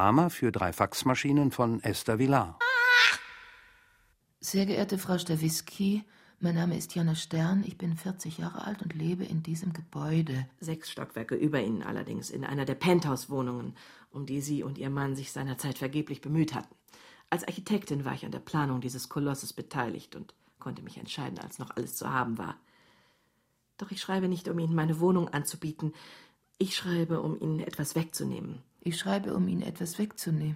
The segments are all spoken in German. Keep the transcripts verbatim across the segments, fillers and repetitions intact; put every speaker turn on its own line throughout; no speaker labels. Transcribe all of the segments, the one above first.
Telegramme für drei Faxmaschinen von Esther Vilar.
Sehr geehrte Frau Stawisky, mein Name ist Jana Stern, ich bin vierzig Jahre alt und lebe in diesem Gebäude.
Sechs Stockwerke über Ihnen allerdings, in einer der Penthouse-Wohnungen, um die Sie und Ihr Mann sich seinerzeit vergeblich bemüht hatten. Als Architektin war ich an der Planung dieses Kolosses beteiligt und konnte mich entscheiden, als noch alles zu haben war. Doch ich schreibe nicht, um Ihnen meine Wohnung anzubieten. Ich schreibe, um Ihnen etwas wegzunehmen.
Ich schreibe, um Ihnen etwas wegzunehmen.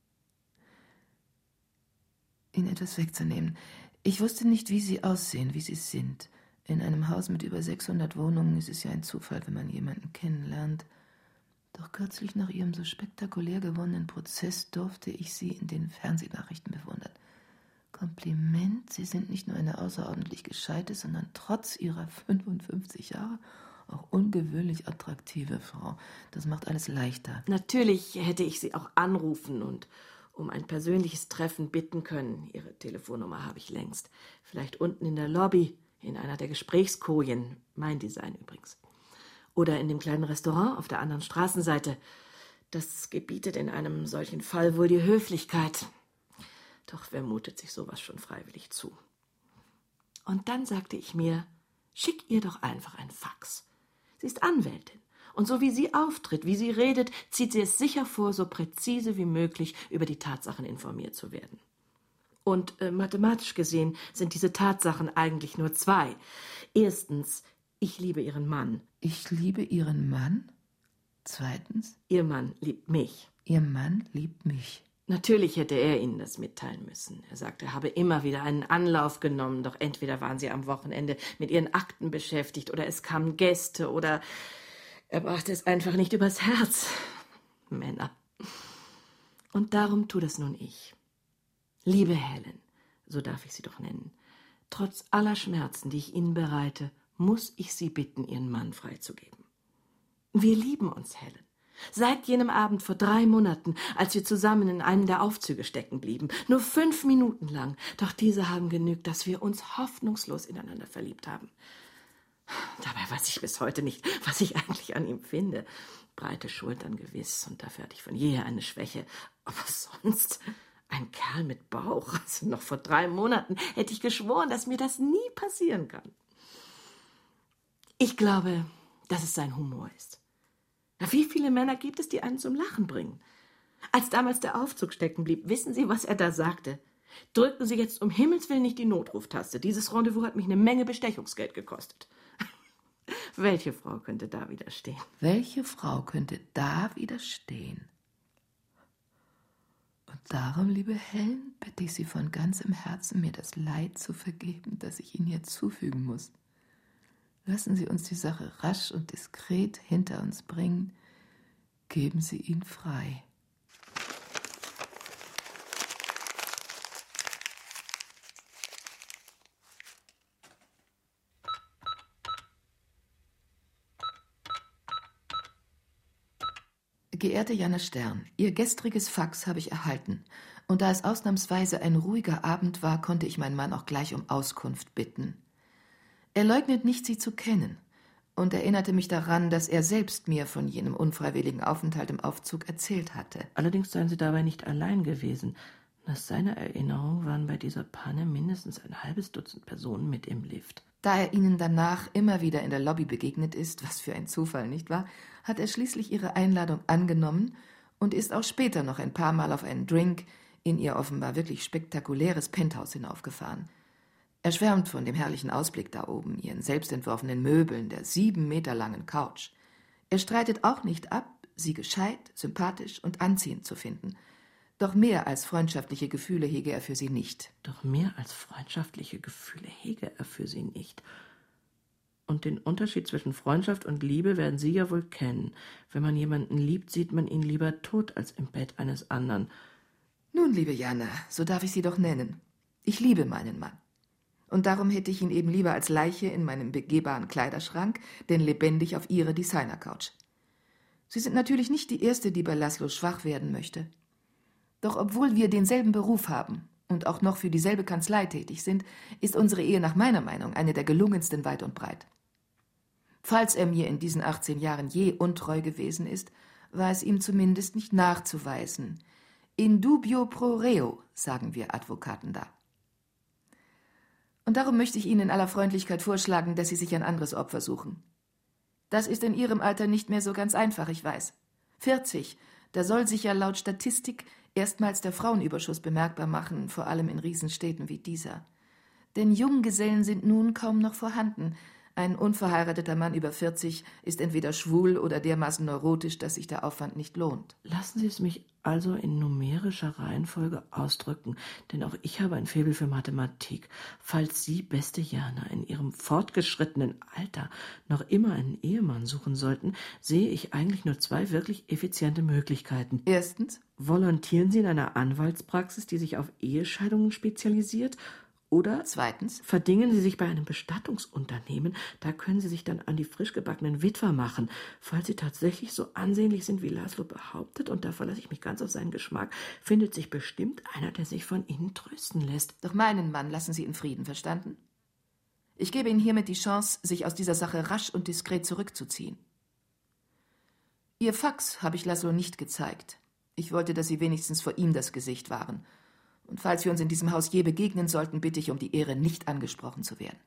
Ihnen etwas wegzunehmen. Ich wusste nicht, wie Sie aussehen, wie Sie sind. In einem Haus mit über sechshundert Wohnungen ist es ja ein Zufall, wenn man jemanden kennenlernt. Doch kürzlich nach Ihrem so spektakulär gewonnenen Prozess durfte ich Sie in den Fernsehnachrichten bewundern. Kompliment, Sie sind nicht nur eine außerordentlich gescheite, sondern trotz Ihrer fünfundfünfzig Jahre auch ungewöhnlich attraktive Frau. Das macht alles leichter.
Natürlich hätte ich Sie auch anrufen und um ein persönliches Treffen bitten können. Ihre Telefonnummer habe ich längst. Vielleicht unten in der Lobby, in einer der Gesprächskojen. Mein Design übrigens. Oder in dem kleinen Restaurant auf der anderen Straßenseite. Das gebietet in einem solchen Fall wohl die Höflichkeit. Doch wer mutet sich sowas schon freiwillig zu? Und dann sagte ich mir, schick ihr doch einfach ein Fax. Sie ist Anwältin. Und so wie sie auftritt, wie sie redet, zieht sie es sicher vor, so präzise wie möglich über die Tatsachen informiert zu werden. Und äh, mathematisch gesehen sind diese Tatsachen eigentlich nur zwei. Erstens, ich liebe Ihren Mann.
Ich liebe Ihren Mann? Zweitens?
Ihr Mann liebt mich.
Ihr Mann liebt mich.
Natürlich hätte er Ihnen das mitteilen müssen. Er sagte, er habe immer wieder einen Anlauf genommen, doch entweder waren Sie am Wochenende mit Ihren Akten beschäftigt oder es kamen Gäste oder er brachte es einfach nicht übers Herz. Männer. Und darum tut es nun ich. Liebe Helen, so darf ich Sie doch nennen, trotz aller Schmerzen, die ich Ihnen bereite, muss ich Sie bitten, Ihren Mann freizugeben. Wir lieben uns, Helen. Seit jenem Abend vor drei Monaten, als wir zusammen in einem der Aufzüge stecken blieben. Nur fünf Minuten lang. Doch diese haben genügt, dass wir uns hoffnungslos ineinander verliebt haben. Dabei weiß ich bis heute nicht, was ich eigentlich an ihm finde. Breite Schultern gewiss, und dafür hatte ich von jeher eine Schwäche. Aber sonst ein Kerl mit Bauch. Also noch vor drei Monaten hätte ich geschworen, dass mir das nie passieren kann. Ich glaube, dass es sein Humor ist. Wie viele Männer gibt es, die einen zum Lachen bringen? Als damals der Aufzug stecken blieb, wissen Sie, was er da sagte? Drücken Sie jetzt um Himmels Willen nicht die Notruftaste. Dieses Rendezvous hat mich eine Menge Bestechungsgeld gekostet. Welche Frau könnte da widerstehen?
Welche Frau könnte da widerstehen? Und darum, liebe Helen, bitte ich Sie von ganzem Herzen, mir das Leid zu vergeben, das ich Ihnen hier zufügen muss. Lassen Sie uns die Sache rasch und diskret hinter uns bringen. Geben Sie ihn frei. Geehrte Jana Stern, Ihr gestriges Fax habe ich erhalten. Und da es ausnahmsweise ein ruhiger Abend war, konnte ich meinen Mann auch gleich um Auskunft bitten. Er leugnet nicht, Sie zu kennen und erinnerte mich daran, dass er selbst mir von jenem unfreiwilligen Aufenthalt im Aufzug erzählt hatte.
Allerdings seien Sie dabei nicht allein gewesen. Nach seiner Erinnerung waren bei dieser Panne mindestens ein halbes Dutzend Personen mit im Lift.
Da er Ihnen danach immer wieder in der Lobby begegnet ist, was für ein Zufall, nicht wahr, hat er schließlich Ihre Einladung angenommen und ist auch später noch ein paar Mal auf einen Drink in Ihr offenbar wirklich spektakuläres Penthouse hinaufgefahren. Er schwärmt von dem herrlichen Ausblick da oben, Ihren selbstentworfenen Möbeln, der sieben Meter langen Couch. Er streitet auch nicht ab, Sie gescheit, sympathisch und anziehend zu finden. Doch mehr als freundschaftliche Gefühle hege er für Sie nicht.
Doch mehr als freundschaftliche Gefühle hege er für Sie nicht. Und den Unterschied zwischen Freundschaft und Liebe werden Sie ja wohl kennen. Wenn man jemanden liebt, sieht man ihn lieber tot als im Bett eines anderen.
Nun, liebe Jana, so darf ich Sie doch nennen. Ich liebe meinen Mann. Und darum hätte ich ihn eben lieber als Leiche in meinem begehbaren Kleiderschrank, denn lebendig auf Ihre Designer-Couch. Sie sind natürlich nicht die Erste, die bei Laszlo schwach werden möchte. Doch obwohl wir denselben Beruf haben und auch noch für dieselbe Kanzlei tätig sind, ist unsere Ehe nach meiner Meinung eine der gelungensten weit und breit. Falls er mir in diesen achtzehn Jahren je untreu gewesen ist, war es ihm zumindest nicht nachzuweisen. In dubio pro reo, sagen wir Advokaten da. Und darum möchte ich Ihnen in aller Freundlichkeit vorschlagen, dass Sie sich ein anderes Opfer suchen. Das ist in Ihrem Alter nicht mehr so ganz einfach, ich weiß. vierzig, da soll sich ja laut Statistik erstmals der Frauenüberschuss bemerkbar machen, vor allem in Riesenstädten wie dieser. Denn Junggesellen sind nun kaum noch vorhanden. Ein unverheirateter Mann über vierzig ist entweder schwul oder dermaßen neurotisch, dass sich der Aufwand nicht lohnt.
Lassen Sie es mich also in numerischer Reihenfolge ausdrücken, denn auch ich habe ein Faible für Mathematik. Falls Sie, beste Jana, in Ihrem fortgeschrittenen Alter noch immer einen Ehemann suchen sollten, sehe ich eigentlich nur zwei wirklich effiziente Möglichkeiten.
Erstens,
volontieren Sie in einer Anwaltspraxis, die sich auf Ehescheidungen spezialisiert, oder
zweitens,
verdingen Sie sich bei einem Bestattungsunternehmen, da können Sie sich dann an die frisch gebackenen Witwer machen. Falls Sie tatsächlich so ansehnlich sind, wie Laszlo behauptet, und da verlasse ich mich ganz auf seinen Geschmack, findet sich bestimmt einer, der sich von Ihnen trösten lässt.
Doch meinen Mann lassen Sie in Frieden, verstanden? Ich gebe Ihnen hiermit die Chance, sich aus dieser Sache rasch und diskret zurückzuziehen. Ihr Fax habe ich Laszlo nicht gezeigt. Ich wollte, dass Sie wenigstens vor ihm das Gesicht wahren. Und falls wir uns in diesem Haus je begegnen sollten, bitte ich um die Ehre, nicht angesprochen zu werden.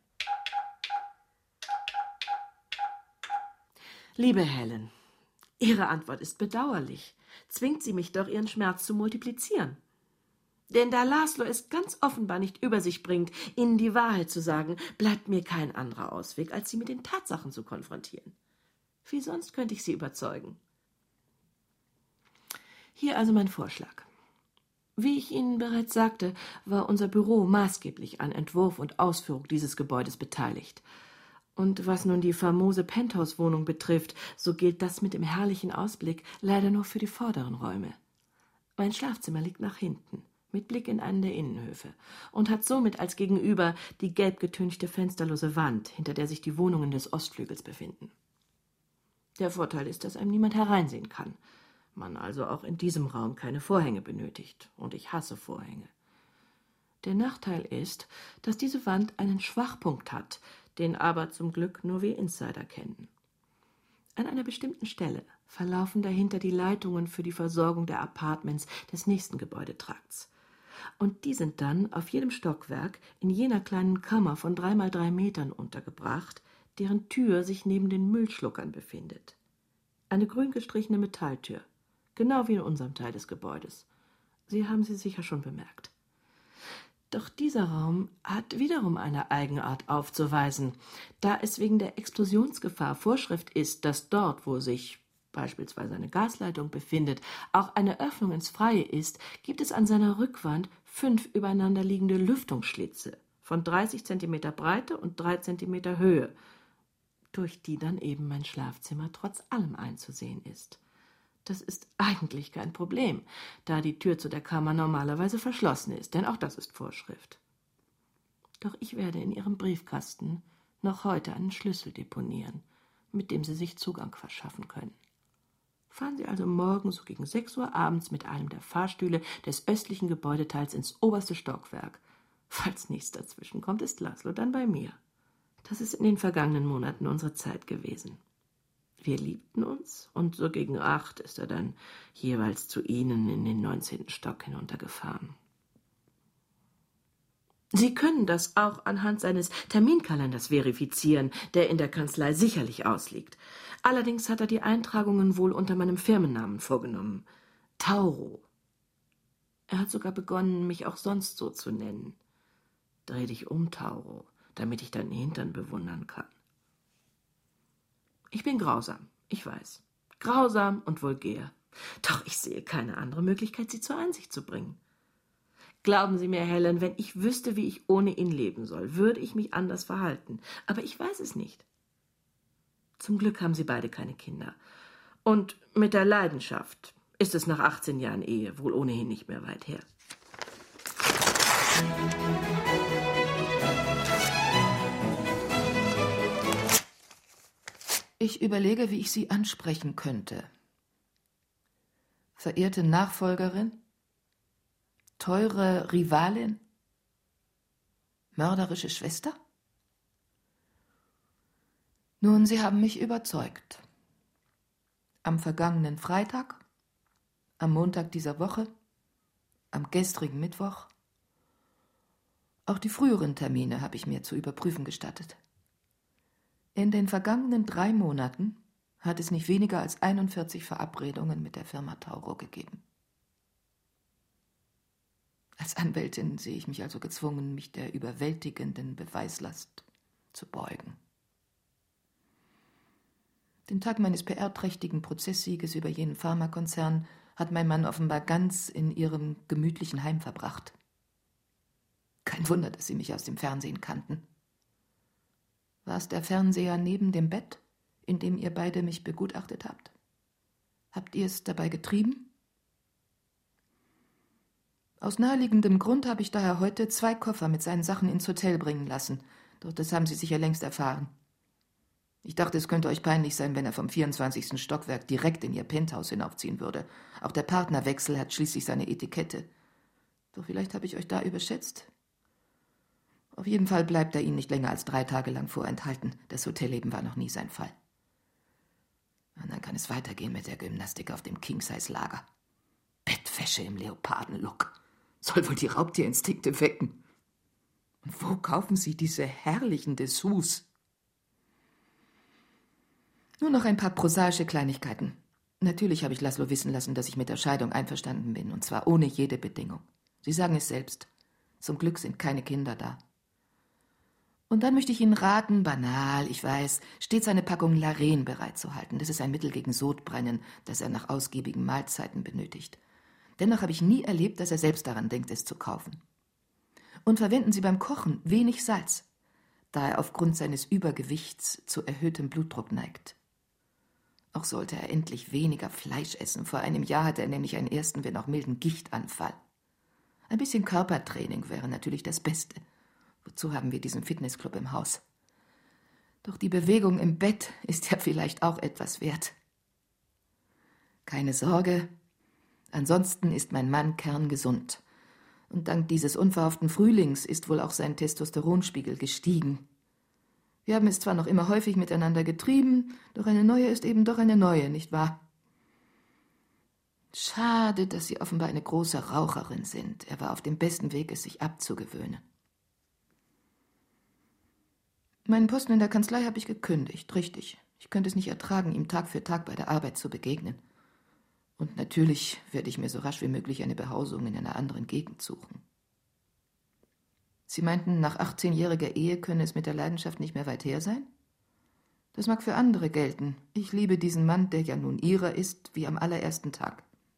Liebe Helen, Ihre Antwort ist bedauerlich. Zwingt sie mich doch, Ihren Schmerz zu multiplizieren. Denn da Laszlo es ganz offenbar nicht über sich bringt, Ihnen die Wahrheit zu sagen, bleibt mir kein anderer Ausweg, als Sie mit den Tatsachen zu konfrontieren. Wie sonst könnte ich Sie überzeugen? Hier also mein Vorschlag. Wie ich Ihnen bereits sagte, war unser Büro maßgeblich an Entwurf und Ausführung dieses Gebäudes beteiligt. Und was nun die famose Penthouse-Wohnung betrifft, so gilt das mit dem herrlichen Ausblick leider nur für die vorderen Räume. Mein Schlafzimmer liegt nach hinten, mit Blick in einen der Innenhöfe, und hat somit als Gegenüber die gelb getünchte fensterlose Wand, hinter der sich die Wohnungen des Ostflügels befinden. Der Vorteil ist, dass einem niemand hereinsehen kann, man also auch in diesem Raum keine Vorhänge benötigt, und ich hasse Vorhänge. Der Nachteil ist, dass diese Wand einen Schwachpunkt hat, den aber zum Glück nur wir Insider kennen. An einer bestimmten Stelle verlaufen dahinter die Leitungen für die Versorgung der Apartments des nächsten Gebäudetrakts. Und die sind dann auf jedem Stockwerk in jener kleinen Kammer von drei mal drei Metern untergebracht, deren Tür sich neben den Müllschluckern befindet. Eine grün gestrichene Metalltür, genau wie in unserem Teil des Gebäudes. Sie haben sie sicher schon bemerkt. Doch dieser Raum hat wiederum eine Eigenart aufzuweisen, da es wegen der Explosionsgefahr Vorschrift ist, dass dort, wo sich beispielsweise eine Gasleitung befindet, auch eine Öffnung ins Freie ist, gibt es an seiner Rückwand fünf übereinander liegende Lüftungsschlitze von dreißig Zentimeter Breite und drei Zentimeter Höhe, durch die dann eben mein Schlafzimmer trotz allem einzusehen ist. Das ist eigentlich kein Problem, da die Tür zu der Kammer normalerweise verschlossen ist, denn auch das ist Vorschrift. Doch ich werde in Ihrem Briefkasten noch heute einen Schlüssel deponieren, mit dem Sie sich Zugang verschaffen können. Fahren Sie also morgen so gegen sechs Uhr abends mit einem der Fahrstühle des östlichen Gebäudeteils ins oberste Stockwerk. Falls nichts dazwischen kommt, ist Laszlo dann bei mir. Das ist in den vergangenen Monaten unsere Zeit gewesen. Wir liebten uns, und so gegen acht ist er dann jeweils zu Ihnen in den neunzehnten Stock hinuntergefahren. Sie können das auch anhand seines Terminkalenders verifizieren, der in der Kanzlei sicherlich ausliegt. Allerdings hat er die Eintragungen wohl unter meinem Firmennamen vorgenommen. Tauro. Er hat sogar begonnen, mich auch sonst so zu nennen. Dreh dich um, Tauro, damit ich deinen Hintern bewundern kann. Ich bin grausam, ich weiß. Grausam und vulgär. Doch ich sehe keine andere Möglichkeit, Sie zur Einsicht zu bringen. Glauben Sie mir, Helen, wenn ich wüsste, wie ich ohne ihn leben soll, würde ich mich anders verhalten. Aber ich weiß es nicht. Zum Glück haben Sie beide keine Kinder. Und mit der Leidenschaft ist es nach achtzehn Jahren Ehe wohl ohnehin nicht mehr weit her.
Ich überlege, wie ich Sie ansprechen könnte. Verehrte Nachfolgerin? Teure Rivalin? Mörderische Schwester? Nun, Sie haben mich überzeugt. am vergangenen Freitag, am Montag dieser Woche, am gestrigen Mittwoch. Auch die früheren Termine habe ich mir zu überprüfen gestattet. In den vergangenen drei Monaten hat es nicht weniger als einundvierzig Verabredungen mit der Firma Tauro gegeben. Als Anwältin sehe ich mich also gezwungen, mich der überwältigenden Beweislast zu beugen. Den Tag meines P R-trächtigen Prozesssieges über jenen Pharmakonzern hat mein Mann offenbar ganz in ihrem gemütlichen Heim verbracht. Kein Wunder, dass Sie mich aus dem Fernsehen kannten. War es der Fernseher neben dem Bett, in dem ihr beide mich begutachtet habt? Habt ihr es dabei getrieben? Aus naheliegendem Grund habe ich daher heute zwei Koffer mit seinen Sachen ins Hotel bringen lassen. Doch das haben Sie sicher längst erfahren. Ich dachte, es könnte euch peinlich sein, wenn er vom vierundzwanzigsten Stockwerk direkt in Ihr Penthouse hinaufziehen würde. Auch der Partnerwechsel hat schließlich seine Etikette. Doch vielleicht habe ich euch da überschätzt. Auf jeden Fall bleibt er Ihnen nicht länger als drei Tage lang vorenthalten. Das Hotelleben war noch nie sein Fall. Und dann kann es weitergehen mit der Gymnastik auf dem King-Size-Lager. Bettwäsche im Leopardenlook. Soll wohl die Raubtierinstinkte wecken. Und wo kaufen Sie diese herrlichen Dessous? Nur noch ein paar prosaische Kleinigkeiten. Natürlich habe ich Laszlo wissen lassen, dass ich mit der Scheidung einverstanden bin, und zwar ohne jede Bedingung. Sie sagen es selbst. Zum Glück sind keine Kinder da. Und dann möchte ich Ihnen raten, banal, ich weiß, stets eine Packung Laren bereitzuhalten. Das ist ein Mittel gegen Sodbrennen, das er nach ausgiebigen Mahlzeiten benötigt. Dennoch habe ich nie erlebt, dass er selbst daran denkt, es zu kaufen. Und verwenden Sie beim Kochen wenig Salz, da er aufgrund seines Übergewichts zu erhöhtem Blutdruck neigt. Auch sollte er endlich weniger Fleisch essen. Vor einem Jahr hatte er nämlich einen ersten, wenn auch milden Gichtanfall. Ein bisschen Körpertraining wäre natürlich das Beste. Wozu haben wir diesen Fitnessclub im Haus? Doch die Bewegung im Bett ist ja vielleicht auch etwas wert. Keine Sorge, ansonsten ist mein Mann kerngesund. Und dank dieses unverhofften Frühlings ist wohl auch sein Testosteronspiegel gestiegen. Wir haben es zwar noch immer häufig miteinander getrieben, doch eine neue ist eben doch eine neue, nicht wahr? Schade, dass Sie offenbar eine große Raucherin sind. Er war auf dem besten Weg, es sich abzugewöhnen. Meinen Posten in der Kanzlei habe ich gekündigt, richtig. Ich könnte es nicht ertragen, ihm Tag für Tag bei der Arbeit zu begegnen. Und natürlich werde ich mir so rasch wie möglich eine Behausung in einer anderen Gegend suchen. Sie meinten, nach achtzehnjähriger Ehe könne es mit der Leidenschaft nicht mehr weit her sein? Das mag für andere gelten. Ich liebe diesen Mann, der ja nun Ihrer ist, wie am allerersten Tag.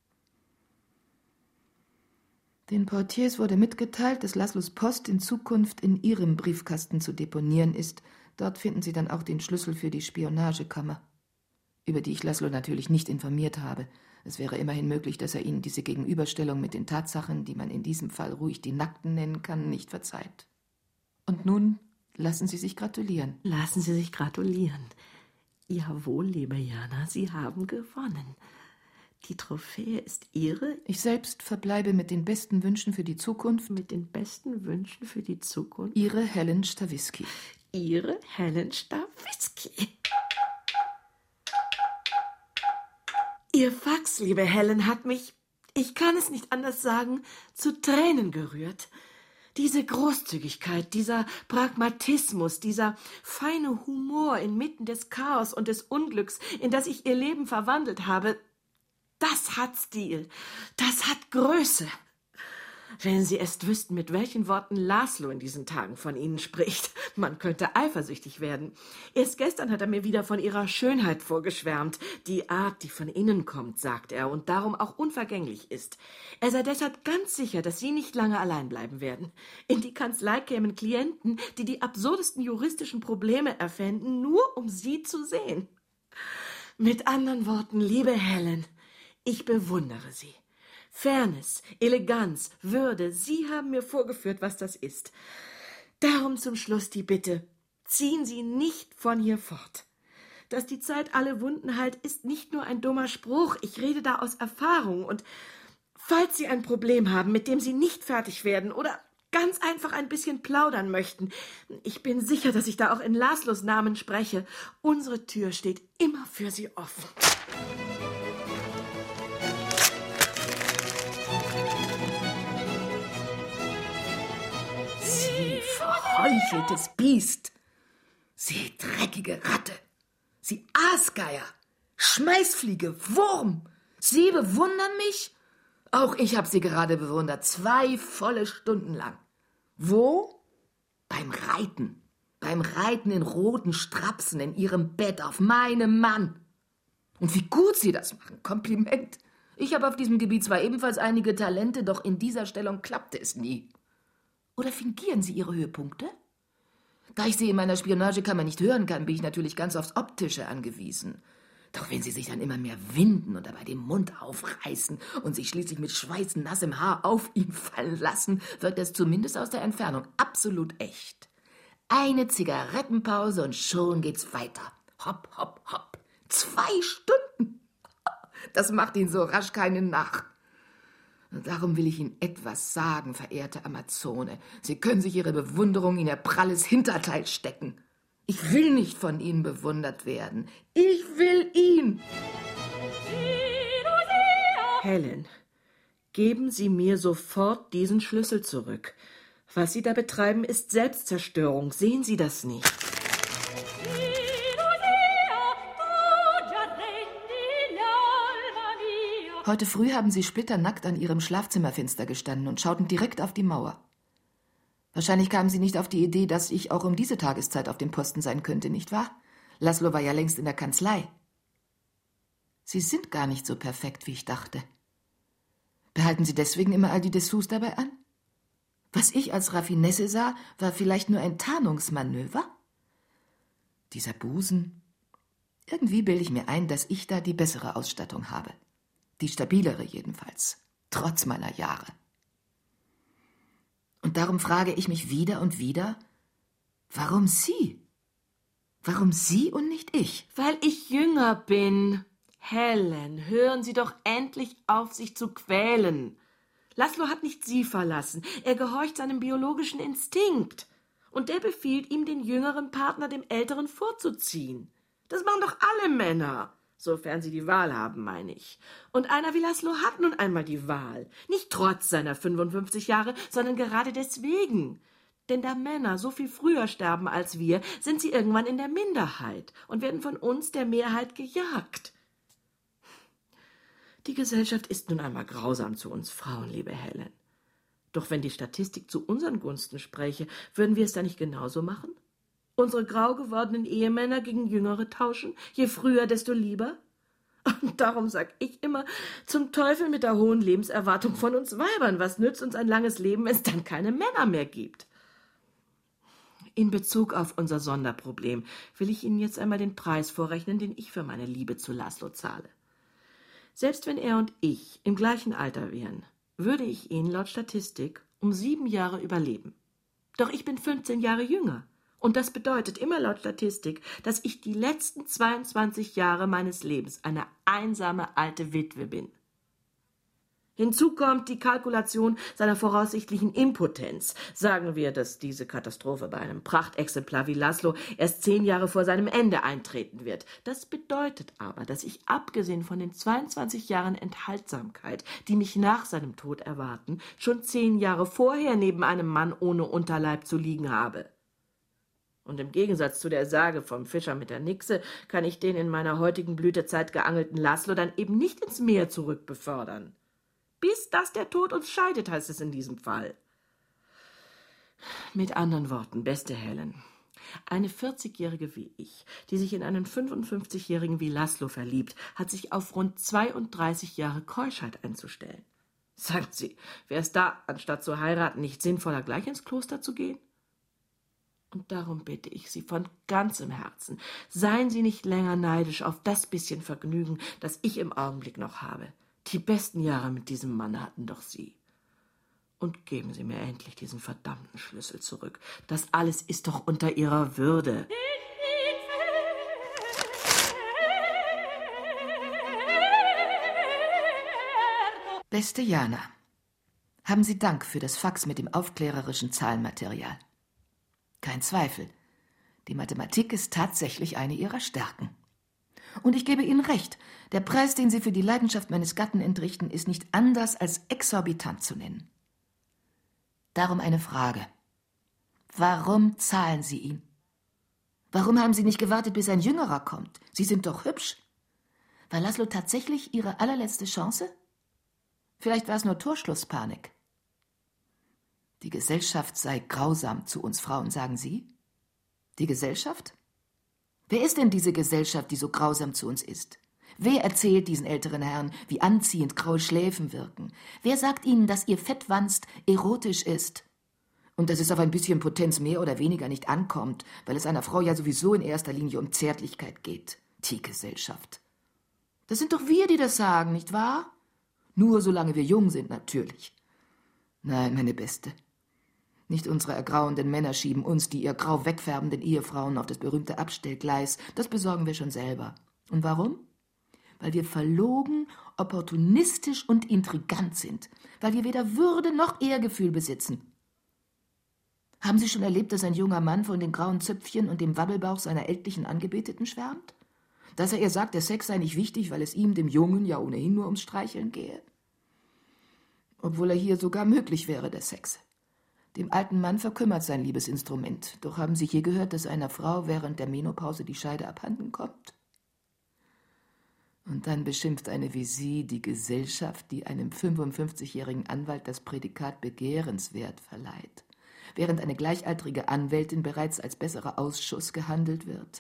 Den Portiers wurde mitgeteilt, dass Laszlos Post in Zukunft in ihrem Briefkasten zu deponieren ist. Dort finden Sie dann auch den Schlüssel für die Spionagekammer, über die ich Laszlo natürlich nicht informiert habe. Es wäre immerhin möglich, dass er Ihnen diese Gegenüberstellung mit den Tatsachen, die man in diesem Fall ruhig die Nackten nennen kann, nicht verzeiht. Und nun lassen Sie sich gratulieren.
Lassen Sie sich gratulieren. Jawohl, liebe Jana, Sie haben gewonnen. Die Trophäe ist Ihre.
Ich selbst verbleibe mit den besten Wünschen für die Zukunft.
Mit den besten Wünschen für die Zukunft.
Ihre Helen Stawisky.
Ihre Helen Stawisky. Ihr Fax, liebe Helen, hat mich, ich kann es nicht anders sagen, zu Tränen gerührt. Diese Großzügigkeit, dieser Pragmatismus, dieser feine Humor inmitten des Chaos und des Unglücks, in das ich ihr Leben verwandelt habe, das hat Stil, das hat Größe. Wenn Sie erst wüssten, mit welchen Worten Laszlo in diesen Tagen von Ihnen spricht. Man könnte eifersüchtig werden. Erst gestern hat er mir wieder von Ihrer Schönheit vorgeschwärmt. Die Art, die von innen kommt, sagt er, und darum auch unvergänglich ist. Er sei deshalb ganz sicher, dass Sie nicht lange allein bleiben werden. In die Kanzlei kämen Klienten, die die absurdesten juristischen Probleme erfänden, nur um Sie zu sehen. Mit anderen Worten, liebe Helen, ich bewundere Sie. Fairness, Eleganz, Würde, Sie haben mir vorgeführt, was das ist. Darum zum Schluss die Bitte, ziehen Sie nicht von hier fort. Dass die Zeit alle Wunden heilt, ist nicht nur ein dummer Spruch, ich rede da aus Erfahrung. Und falls Sie ein Problem haben, mit dem Sie nicht fertig werden oder ganz einfach ein bisschen plaudern möchten, ich bin sicher, dass ich da auch in Laszlos Namen spreche, unsere Tür steht immer für Sie offen.
geheucheltes Biest! Sie dreckige Ratte! Sie Aasgeier! Schmeißfliege! Wurm! Sie bewundern mich? Auch ich habe Sie gerade bewundert, zwei volle Stunden lang. Wo? Beim Reiten. Beim Reiten in roten Strapsen in Ihrem Bett auf meinem Mann. Und wie gut Sie das machen. Kompliment. Ich habe auf diesem Gebiet zwar ebenfalls einige Talente, doch in dieser Stellung klappte es nie. Oder fingieren Sie Ihre Höhepunkte? Da ich Sie in meiner Spionagekammer nicht hören kann, bin ich natürlich ganz aufs Optische angewiesen. Doch wenn Sie sich dann immer mehr winden und dabei den Mund aufreißen und sich schließlich mit schweißnassem Haar auf ihn fallen lassen, wirkt es zumindest aus der Entfernung absolut echt. Eine Zigarettenpause und schon geht's weiter. Hopp, hopp, hopp. Zwei Stunden. Das macht Ihnen so rasch keinen nach. Und darum will ich Ihnen etwas sagen, verehrte Amazone. Sie können sich Ihre Bewunderung in Ihr pralles Hinterteil stecken. Ich will nicht von Ihnen bewundert werden. Ich will ihn.
Helen, geben Sie mir sofort diesen Schlüssel zurück. Was Sie da betreiben, ist Selbstzerstörung. Sehen Sie das nicht?
Heute früh haben Sie splitternackt an Ihrem Schlafzimmerfenster gestanden und schauten direkt auf die Mauer. Wahrscheinlich kamen Sie nicht auf die Idee, dass ich auch um diese Tageszeit auf dem Posten sein könnte, nicht wahr? Laszlo war ja längst in der Kanzlei. Sie sind gar nicht so perfekt, wie ich dachte. Behalten Sie deswegen immer all die Dessous dabei an? Was ich als Raffinesse sah, war vielleicht nur ein Tarnungsmanöver? Dieser Busen. Irgendwie bilde ich mir ein, dass ich da die bessere Ausstattung habe. Die stabilere jedenfalls, trotz meiner Jahre. Und darum frage ich mich wieder und wieder, warum Sie? Warum Sie und nicht ich?
Weil ich jünger bin. Helen, hören Sie doch endlich auf, sich zu quälen. Laszlo hat nicht Sie verlassen. Er gehorcht seinem biologischen Instinkt. Und der befiehlt ihm, den jüngeren Partner dem älteren vorzuziehen. Das machen doch alle Männer. Sofern sie die Wahl haben, meine ich. Und einer wie Laszlo hat nun einmal die Wahl. Nicht trotz seiner fünfundfünfzig Jahre, sondern gerade deswegen. Denn da Männer so viel früher sterben als wir, sind sie irgendwann in der Minderheit und werden von uns, der Mehrheit, gejagt. Die Gesellschaft ist nun einmal grausam zu uns Frauen, liebe Helen. Doch wenn die Statistik zu unseren Gunsten spräche, würden wir es da nicht genauso machen? Unsere grau gewordenen Ehemänner gegen Jüngere tauschen, je früher, desto lieber? Und darum sag ich immer, zum Teufel mit der hohen Lebenserwartung von uns Weibern. Was nützt uns ein langes Leben, wenn es dann keine Männer mehr gibt? In Bezug auf unser Sonderproblem will ich Ihnen jetzt einmal den Preis vorrechnen, den ich für meine Liebe zu Laszlo zahle. Selbst wenn er und ich im gleichen Alter wären, würde ich ihn laut Statistik um sieben Jahre überleben. Doch ich bin fünfzehn Jahre jünger. Und das bedeutet immer laut Statistik, dass ich die letzten zweiundzwanzig Jahre meines Lebens eine einsame alte Witwe bin. Hinzu kommt die Kalkulation seiner voraussichtlichen Impotenz. Sagen wir, dass diese Katastrophe bei einem Prachtexemplar wie Laszlo erst zehn Jahre vor seinem Ende eintreten wird. Das bedeutet aber, dass ich abgesehen von den zweiundzwanzig Jahren Enthaltsamkeit, die mich nach seinem Tod erwarten, schon zehn Jahre vorher neben einem Mann ohne Unterleib zu liegen habe. Und im Gegensatz zu der Sage vom Fischer mit der Nixe kann ich den in meiner heutigen Blütezeit geangelten Laszlo dann eben nicht ins Meer zurückbefördern. Bis dass der Tod uns scheidet, heißt es in diesem Fall. Mit anderen Worten, beste Helen, eine vierzigjährige wie ich, die sich in einen fünfundfünfzigjährigen wie Laszlo verliebt, hat sich auf rund zweiunddreißig Jahre Keuschheit einzustellen. Sagen Sie, wäre es da, anstatt zu heiraten, nicht sinnvoller, gleich ins Kloster zu gehen? Und darum bitte ich Sie von ganzem Herzen, seien Sie nicht länger neidisch auf das bisschen Vergnügen, das ich im Augenblick noch habe. Die besten Jahre mit diesem Mann hatten doch Sie. Und geben Sie mir endlich diesen verdammten Schlüssel zurück. Das alles ist doch unter Ihrer Würde.
Beste Jana, haben Sie Dank für das Fax mit dem aufklärerischen Zahlenmaterial. Kein Zweifel, die Mathematik ist tatsächlich eine Ihrer Stärken. Und ich gebe Ihnen recht, der Preis, den Sie für die Leidenschaft meines Gatten entrichten, ist nicht anders als exorbitant zu nennen. Darum eine Frage. Warum zahlen Sie ihn? Warum haben Sie nicht gewartet, bis ein Jüngerer kommt? Sie sind doch hübsch. War Laszlo tatsächlich Ihre allerletzte Chance? Vielleicht war es nur Torschlusspanik. Die Gesellschaft sei grausam zu uns Frauen, sagen Sie? Die Gesellschaft? Wer ist denn diese Gesellschaft, die so grausam zu uns ist? Wer erzählt diesen älteren Herren, wie anziehend graue Schläfen wirken? Wer sagt ihnen, dass ihr Fettwanst erotisch ist? Und dass es auf ein bisschen Potenz mehr oder weniger nicht ankommt, weil es einer Frau ja sowieso in erster Linie um Zärtlichkeit geht. Die Gesellschaft. Das sind doch wir, die das sagen, nicht wahr? Nur solange wir jung sind, natürlich. Nein, meine Beste. Nicht unsere ergrauenden Männer schieben uns, die ihr grau wegfärbenden Ehefrauen, auf das berühmte Abstellgleis. Das besorgen wir schon selber. Und warum? Weil wir verlogen, opportunistisch und intrigant sind. Weil wir weder Würde noch Ehrgefühl besitzen. Haben Sie schon erlebt, dass ein junger Mann von den grauen Zöpfchen und dem Wabbelbauch seiner ältlichen Angebeteten schwärmt? Dass er ihr sagt, der Sex sei nicht wichtig, weil es ihm, dem Jungen, ja ohnehin nur ums Streicheln gehe? Obwohl er hier sogar möglich wäre, der Sex. Dem alten Mann verkümmert sein Liebesinstrument. Doch haben Sie je gehört, dass einer Frau während der Menopause die Scheide abhanden kommt? Und dann beschimpft eine wie Sie die Gesellschaft, die einem fünfundfünfzigjährigen Anwalt das Prädikat begehrenswert verleiht, während eine gleichaltrige Anwältin bereits als besserer Ausschuss gehandelt wird.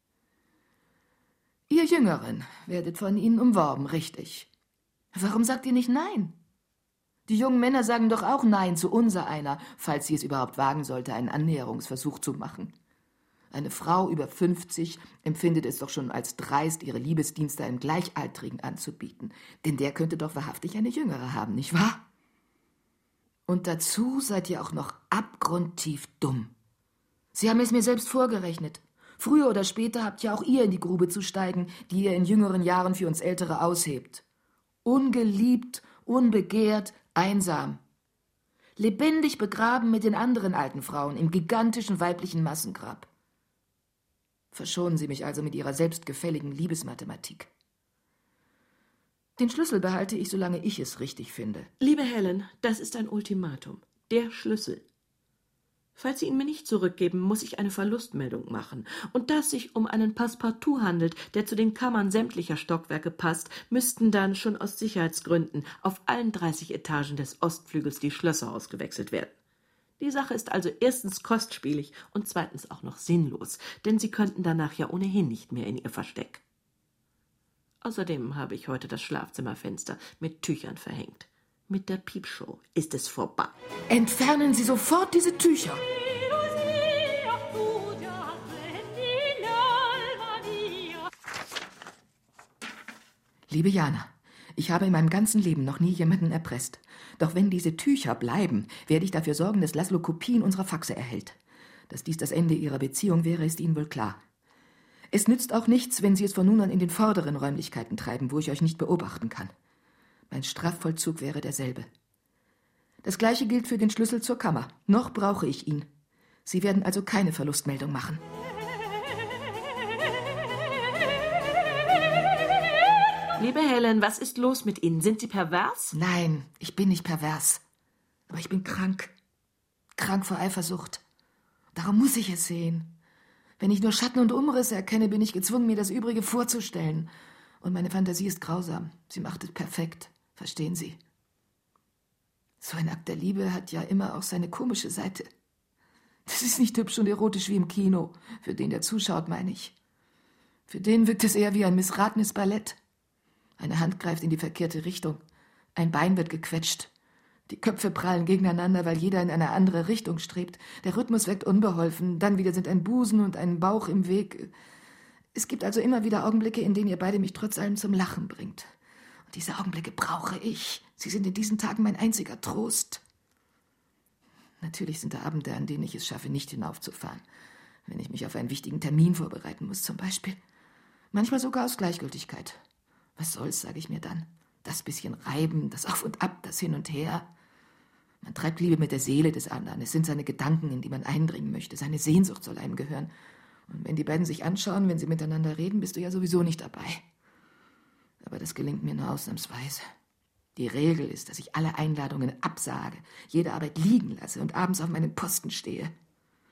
Ihr Jüngeren werdet von ihnen umworben, richtig. Warum sagt ihr nicht Nein? Die jungen Männer sagen doch auch Nein zu unsereiner, falls sie es überhaupt wagen sollte, einen Annäherungsversuch zu machen. Eine Frau über fünfzig empfindet es doch schon als dreist, ihre Liebesdienste einem Gleichaltrigen anzubieten. Denn der könnte doch wahrhaftig eine Jüngere haben, nicht wahr? Und dazu seid ihr auch noch abgrundtief dumm. Sie haben es mir selbst vorgerechnet. Früher oder später habt ja auch ihr in die Grube zu steigen, die ihr in jüngeren Jahren für uns Ältere aushebt. Ungeliebt, unbegehrt, einsam. Lebendig begraben mit den anderen alten Frauen im gigantischen weiblichen Massengrab. Verschonen Sie mich also mit Ihrer selbstgefälligen Liebesmathematik. Den Schlüssel behalte ich, solange ich es richtig finde.
Liebe Helen, das ist ein Ultimatum. Der Schlüssel. Falls Sie ihn mir nicht zurückgeben, muss ich eine Verlustmeldung machen. Und da es sich um einen Passepartout handelt, der zu den Kammern sämtlicher Stockwerke passt, müssten dann schon aus Sicherheitsgründen auf allen dreißig Etagen des Ostflügels die Schlösser ausgewechselt werden. Die Sache ist also erstens kostspielig und zweitens auch noch sinnlos, denn Sie könnten danach ja ohnehin nicht mehr in Ihr Versteck. Außerdem habe ich heute das Schlafzimmerfenster mit Tüchern verhängt. Mit der Piepshow ist es vorbei.
Entfernen Sie sofort diese Tücher! Liebe Jana, ich habe in meinem ganzen Leben noch nie jemanden erpresst. Doch wenn diese Tücher bleiben, werde ich dafür sorgen, dass Laszlo Kopien unserer Faxe erhält. Dass dies das Ende Ihrer Beziehung wäre, ist Ihnen wohl klar. Es nützt auch nichts, wenn Sie es von nun an in den vorderen Räumlichkeiten treiben, wo ich euch nicht beobachten kann. Mein Strafvollzug wäre derselbe. Das Gleiche gilt für den Schlüssel zur Kammer. Noch brauche ich ihn. Sie werden also keine Verlustmeldung machen.
Liebe Helen, was ist los mit Ihnen? Sind Sie pervers?
Nein, ich bin nicht pervers. Aber ich bin krank. Krank vor Eifersucht. Darum muss ich es sehen. Wenn ich nur Schatten und Umrisse erkenne, bin ich gezwungen, mir das Übrige vorzustellen. Und meine Fantasie ist grausam. Sie macht es perfekt. Verstehen Sie? So ein Akt der Liebe hat ja immer auch seine komische Seite. Das ist nicht hübsch und erotisch wie im Kino. Für den, der zuschaut, meine ich. Für den wirkt es eher wie ein missratenes Ballett. Eine Hand greift in die verkehrte Richtung. Ein Bein wird gequetscht. Die Köpfe prallen gegeneinander, weil jeder in eine andere Richtung strebt. Der Rhythmus wirkt unbeholfen. Dann wieder sind ein Busen und ein Bauch im Weg. Es gibt also immer wieder Augenblicke, in denen ihr beide mich trotz allem zum Lachen bringt. Und diese Augenblicke brauche ich. Sie sind in diesen Tagen mein einziger Trost. Natürlich sind da Abende, an denen ich es schaffe, nicht hinaufzufahren. Wenn ich mich auf einen wichtigen Termin vorbereiten muss, zum Beispiel. Manchmal sogar aus Gleichgültigkeit. Was soll's, sage ich mir dann. Das bisschen Reiben, das Auf und Ab, das Hin und Her. Man treibt Liebe mit der Seele des anderen. Es sind seine Gedanken, in die man eindringen möchte. Seine Sehnsucht soll einem gehören. Und wenn die beiden sich anschauen, wenn sie miteinander reden, bist du ja sowieso nicht dabei. Aber das gelingt mir nur ausnahmsweise. Die Regel ist, dass ich alle Einladungen absage, jede Arbeit liegen lasse und abends auf meinem Posten stehe.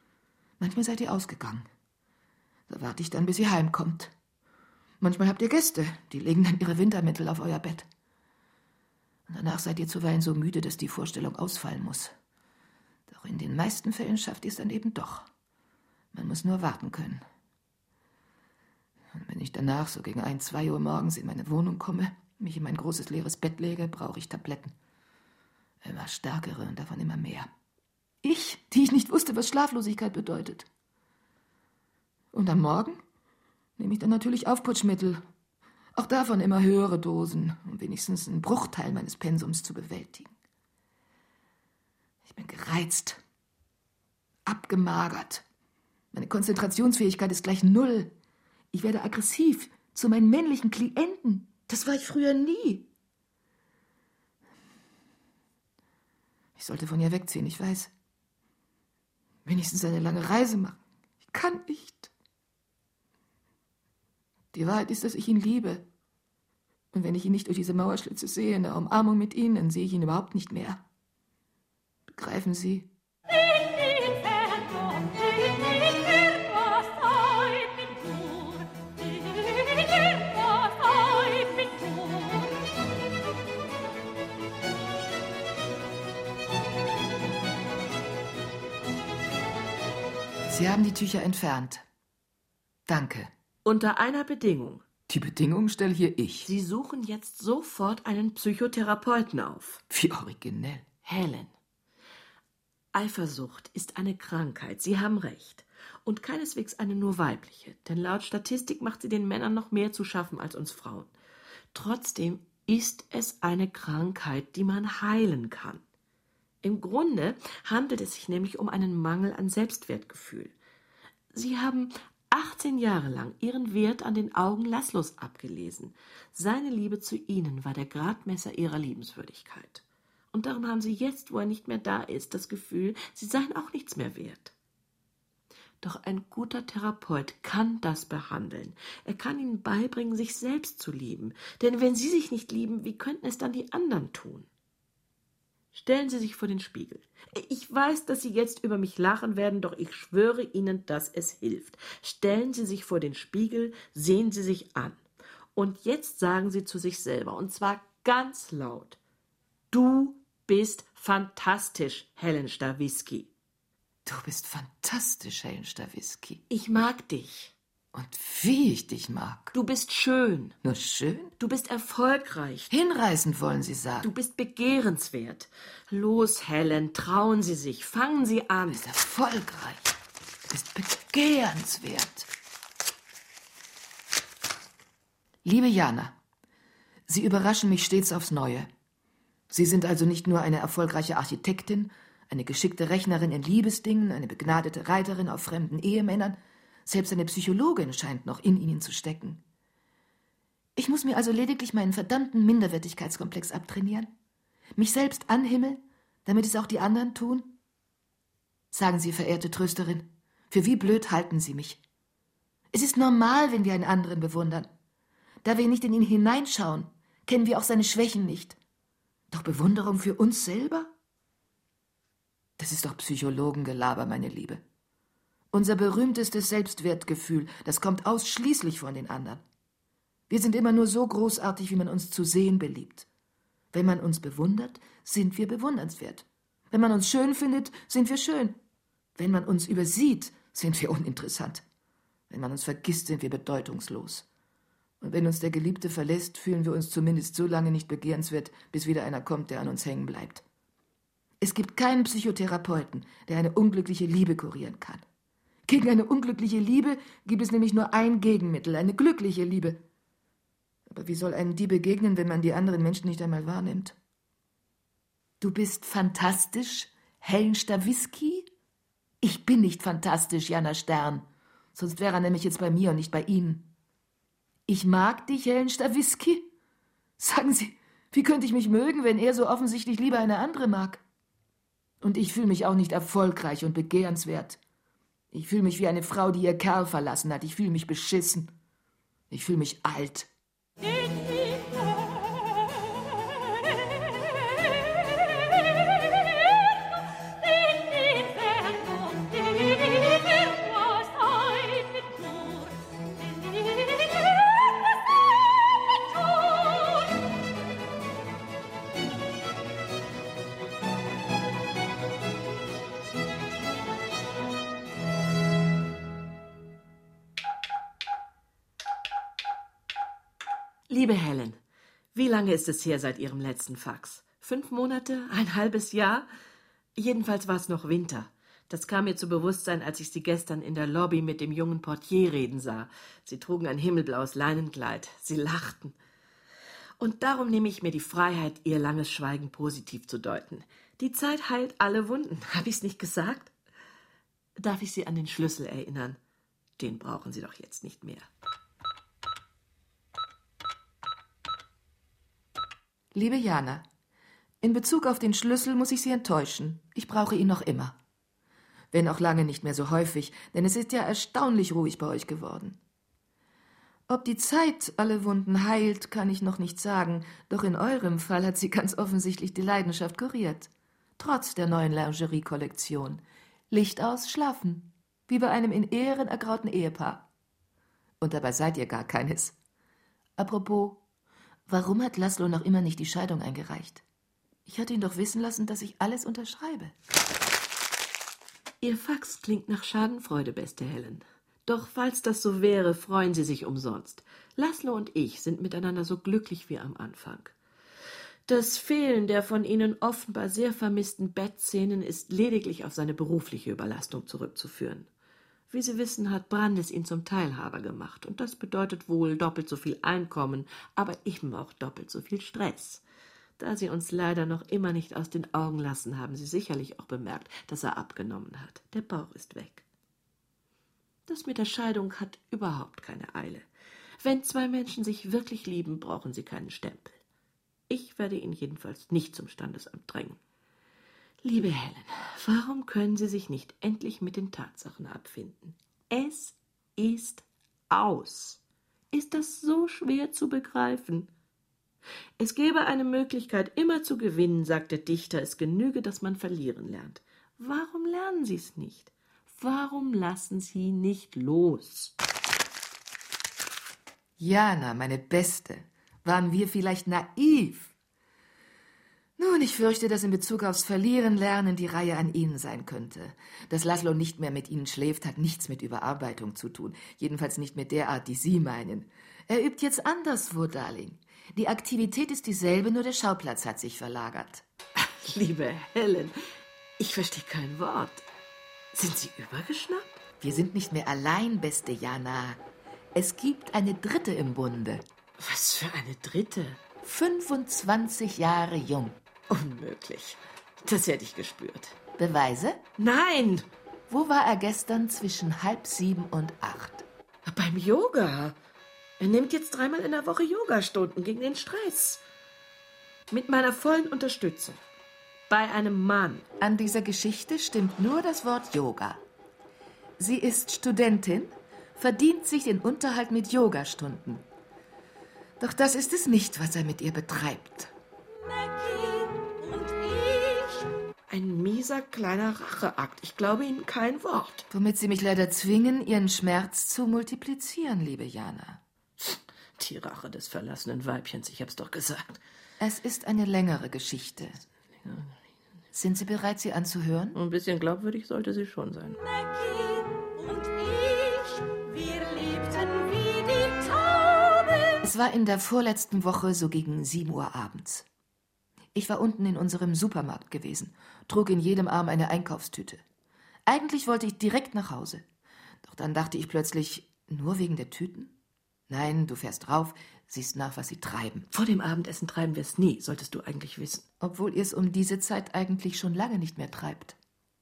Manchmal seid ihr ausgegangen. Da warte ich dann, bis ihr heimkommt. Manchmal habt ihr Gäste, die legen dann ihre Wintermäntel auf euer Bett. Und danach seid ihr zuweilen so müde, dass die Vorstellung ausfallen muss. Doch in den meisten Fällen schafft ihr es dann eben doch. Man muss nur warten können. Und wenn ich danach so gegen ein, zwei Uhr morgens in meine Wohnung komme, mich in mein großes leeres Bett lege, brauche ich Tabletten. Immer stärkere und davon immer mehr. Ich, die ich nicht wusste, was Schlaflosigkeit bedeutet. Und am Morgen nehme ich dann natürlich Aufputschmittel. Auch davon immer höhere Dosen, um wenigstens einen Bruchteil meines Pensums zu bewältigen. Ich bin gereizt, abgemagert. Meine Konzentrationsfähigkeit ist gleich null. Ich werde aggressiv zu meinen männlichen Klienten. Das war ich früher nie. Ich sollte von ihr wegziehen, ich weiß. Wenigstens eine lange Reise machen. Ich kann nicht. Die Wahrheit ist, dass ich ihn liebe. Und wenn ich ihn nicht durch diese Mauerschlitze sehe, in der Umarmung mit Ihnen, dann sehe ich ihn überhaupt nicht mehr. Begreifen Sie? Sie haben die Tücher entfernt. Danke.
Unter einer Bedingung.
Die Bedingung stelle hier ich.
Sie suchen jetzt sofort einen Psychotherapeuten auf.
Wie originell.
Helen, Eifersucht ist eine Krankheit, Sie haben recht. Und keineswegs eine nur weibliche, denn laut Statistik macht sie den Männern noch mehr zu schaffen als uns Frauen. Trotzdem ist es eine Krankheit, die man heilen kann. Im Grunde handelt es sich nämlich um einen Mangel an Selbstwertgefühl. Sie haben achtzehn Jahre lang ihren Wert an den Augen Laszlos abgelesen. Seine Liebe zu ihnen war der Gradmesser ihrer Liebenswürdigkeit. Und darum haben sie jetzt, wo er nicht mehr da ist, das Gefühl, sie seien auch nichts mehr wert. Doch ein guter Therapeut kann das behandeln. Er kann ihnen beibringen, sich selbst zu lieben. Denn wenn sie sich nicht lieben, wie könnten es dann die anderen tun? Stellen Sie sich vor den Spiegel. Ich weiß, dass Sie jetzt über mich lachen werden, doch ich schwöre Ihnen, dass es hilft. Stellen Sie sich vor den Spiegel, sehen Sie sich an. Und jetzt sagen Sie zu sich selber, und zwar ganz laut: Du bist fantastisch, Helen Stawisky.
Du bist fantastisch, Helen Stawisky.
Ich mag dich.
Und wie ich dich mag.
Du bist schön.
Nur schön?
Du bist erfolgreich.
Hinreißend, wollen Sie sagen.
Du bist begehrenswert. Los, Helen, trauen Sie sich, fangen Sie an.
Du bist erfolgreich. Du bist begehrenswert. Liebe Jana, Sie überraschen mich stets aufs Neue. Sie sind also nicht nur eine erfolgreiche Architektin, eine geschickte Rechnerin in Liebesdingen, eine begnadete Reiterin auf fremden Ehemännern. Selbst eine Psychologin scheint noch in Ihnen zu stecken. Ich muss mir also lediglich meinen verdammten Minderwertigkeitskomplex abtrainieren? Mich selbst anhimmeln, damit es auch die anderen tun? Sagen Sie, verehrte Trösterin, für wie blöd halten Sie mich? Es ist normal, wenn wir einen anderen bewundern. Da wir nicht in ihn hineinschauen, kennen wir auch seine Schwächen nicht. Doch Bewunderung für uns selber? Das ist doch Psychologengelaber, meine Liebe. Unser berühmtestes Selbstwertgefühl, das kommt ausschließlich von den anderen. Wir sind immer nur so großartig, wie man uns zu sehen beliebt. Wenn man uns bewundert, sind wir bewundernswert. Wenn man uns schön findet, sind wir schön. Wenn man uns übersieht, sind wir uninteressant. Wenn man uns vergisst, sind wir bedeutungslos. Und wenn uns der Geliebte verlässt, fühlen wir uns zumindest so lange nicht begehrenswert, bis wieder einer kommt, der an uns hängen bleibt. Es gibt keinen Psychotherapeuten, der eine unglückliche Liebe kurieren kann. Gegen eine unglückliche Liebe gibt es nämlich nur ein Gegenmittel, eine glückliche Liebe. Aber wie soll einem die begegnen, wenn man die anderen Menschen nicht einmal wahrnimmt? Du bist fantastisch, Helen Stawisky? Ich bin nicht fantastisch, Jana Stern. Sonst wäre er nämlich jetzt bei mir und nicht bei Ihnen. Ich mag dich, Helen Stawisky? Sagen Sie, wie könnte ich mich mögen, wenn er so offensichtlich lieber eine andere mag? Und ich fühle mich auch nicht erfolgreich und begehrenswert. Ich fühle mich wie eine Frau, die ihr Kerl verlassen hat. Ich fühle mich beschissen. Ich fühle mich alt.
Liebe Helen, wie lange ist es her seit Ihrem letzten Fax? Fünf Monate? Ein halbes Jahr? Jedenfalls war es noch Winter. Das kam mir zu Bewusstsein, als ich Sie gestern in der Lobby mit dem jungen Portier reden sah. Sie trugen ein himmelblaues Leinenkleid. Sie lachten. Und darum nehme ich mir die Freiheit, Ihr langes Schweigen positiv zu deuten. Die Zeit heilt alle Wunden. Habe ich es nicht gesagt? Darf ich Sie an den Schlüssel erinnern? Den brauchen Sie doch jetzt nicht mehr.
Liebe Jana, in Bezug auf den Schlüssel muss ich Sie enttäuschen. Ich brauche ihn noch immer. Wenn auch lange nicht mehr so häufig, denn es ist ja erstaunlich ruhig bei euch geworden. Ob die Zeit alle Wunden heilt, kann ich noch nicht sagen, doch in eurem Fall hat sie ganz offensichtlich die Leidenschaft kuriert. Trotz der neuen Lingerie-Kollektion. Licht aus, schlafen. Wie bei einem in Ehren ergrauten Ehepaar. Und dabei seid ihr gar keines. Apropos, warum hat Laszlo noch immer nicht die Scheidung eingereicht? Ich hatte ihn doch wissen lassen, dass ich alles unterschreibe.
Ihr Fax klingt nach Schadenfreude, beste Helen. Doch falls das so wäre, freuen Sie sich umsonst. Laszlo und ich sind miteinander so glücklich wie am Anfang. Das Fehlen der von Ihnen offenbar sehr vermissten Bettszenen ist lediglich auf seine berufliche Überlastung zurückzuführen. Wie Sie wissen, hat Brandes ihn zum Teilhaber gemacht, und das bedeutet wohl doppelt so viel Einkommen, aber eben auch doppelt so viel Stress. Da Sie uns leider noch immer nicht aus den Augen lassen, haben Sie sicherlich auch bemerkt, dass er abgenommen hat. Der Bauch ist weg. Das mit der Scheidung hat überhaupt keine Eile. Wenn zwei Menschen sich wirklich lieben, brauchen sie keinen Stempel. Ich werde ihn jedenfalls nicht zum Standesamt drängen. Liebe Helen, warum können Sie sich nicht endlich mit den Tatsachen abfinden? Es ist aus. Ist das so schwer zu begreifen? Es gäbe eine Möglichkeit, immer zu gewinnen, sagt der Dichter. Es genüge, dass man verlieren lernt. Warum lernen Sie es nicht? Warum lassen Sie nicht los?
Jana, meine Beste, waren wir vielleicht naiv? Nun, ich fürchte, dass in Bezug aufs Verlieren lernen die Reihe an Ihnen sein könnte. Dass Laszlo nicht mehr mit Ihnen schläft, hat nichts mit Überarbeitung zu tun. Jedenfalls nicht mit der Art, die Sie meinen. Er übt jetzt anderswo, Darling. Die Aktivität ist dieselbe, nur der Schauplatz hat sich verlagert.
Liebe Helen, ich verstehe kein Wort. Sind Sie übergeschnappt?
Wir sind nicht mehr allein, beste Jana. Es gibt eine Dritte im Bunde.
Was für eine Dritte?
fünfundzwanzig Jahre jung.
Unmöglich. Das hätte ich gespürt.
Beweise?
Nein!
Wo war er gestern zwischen halb sieben und acht?
Beim Yoga. Er nimmt jetzt dreimal in der Woche Yogastunden gegen den Stress. Mit meiner vollen Unterstützung. Bei einem Mann.
An dieser Geschichte stimmt nur das Wort Yoga. Sie ist Studentin, verdient sich den Unterhalt mit Yogastunden. Doch das ist es nicht, was er mit ihr betreibt.
Mackie und ich.
Ein mieser kleiner Racheakt. Ich glaube Ihnen kein Wort.
Womit Sie mich leider zwingen, Ihren Schmerz zu multiplizieren, liebe Jana.
Die Rache des verlassenen Weibchens, ich hab's doch gesagt.
Es ist eine längere Geschichte. Sind Sie bereit, sie anzuhören?
Ein bisschen glaubwürdig sollte sie schon sein.
Mackie und ich, wir liebten wie die Tauben.
Es war in der vorletzten Woche so gegen sieben Uhr abends. Ich war unten in unserem Supermarkt gewesen, trug in jedem Arm eine Einkaufstüte. Eigentlich wollte ich direkt nach Hause. Doch dann dachte ich plötzlich, nur wegen der Tüten? Nein, du fährst rauf, siehst nach, was sie treiben.
Vor dem Abendessen treiben wir es nie, solltest du eigentlich wissen.
Obwohl ihr es um diese Zeit eigentlich schon lange nicht mehr treibt.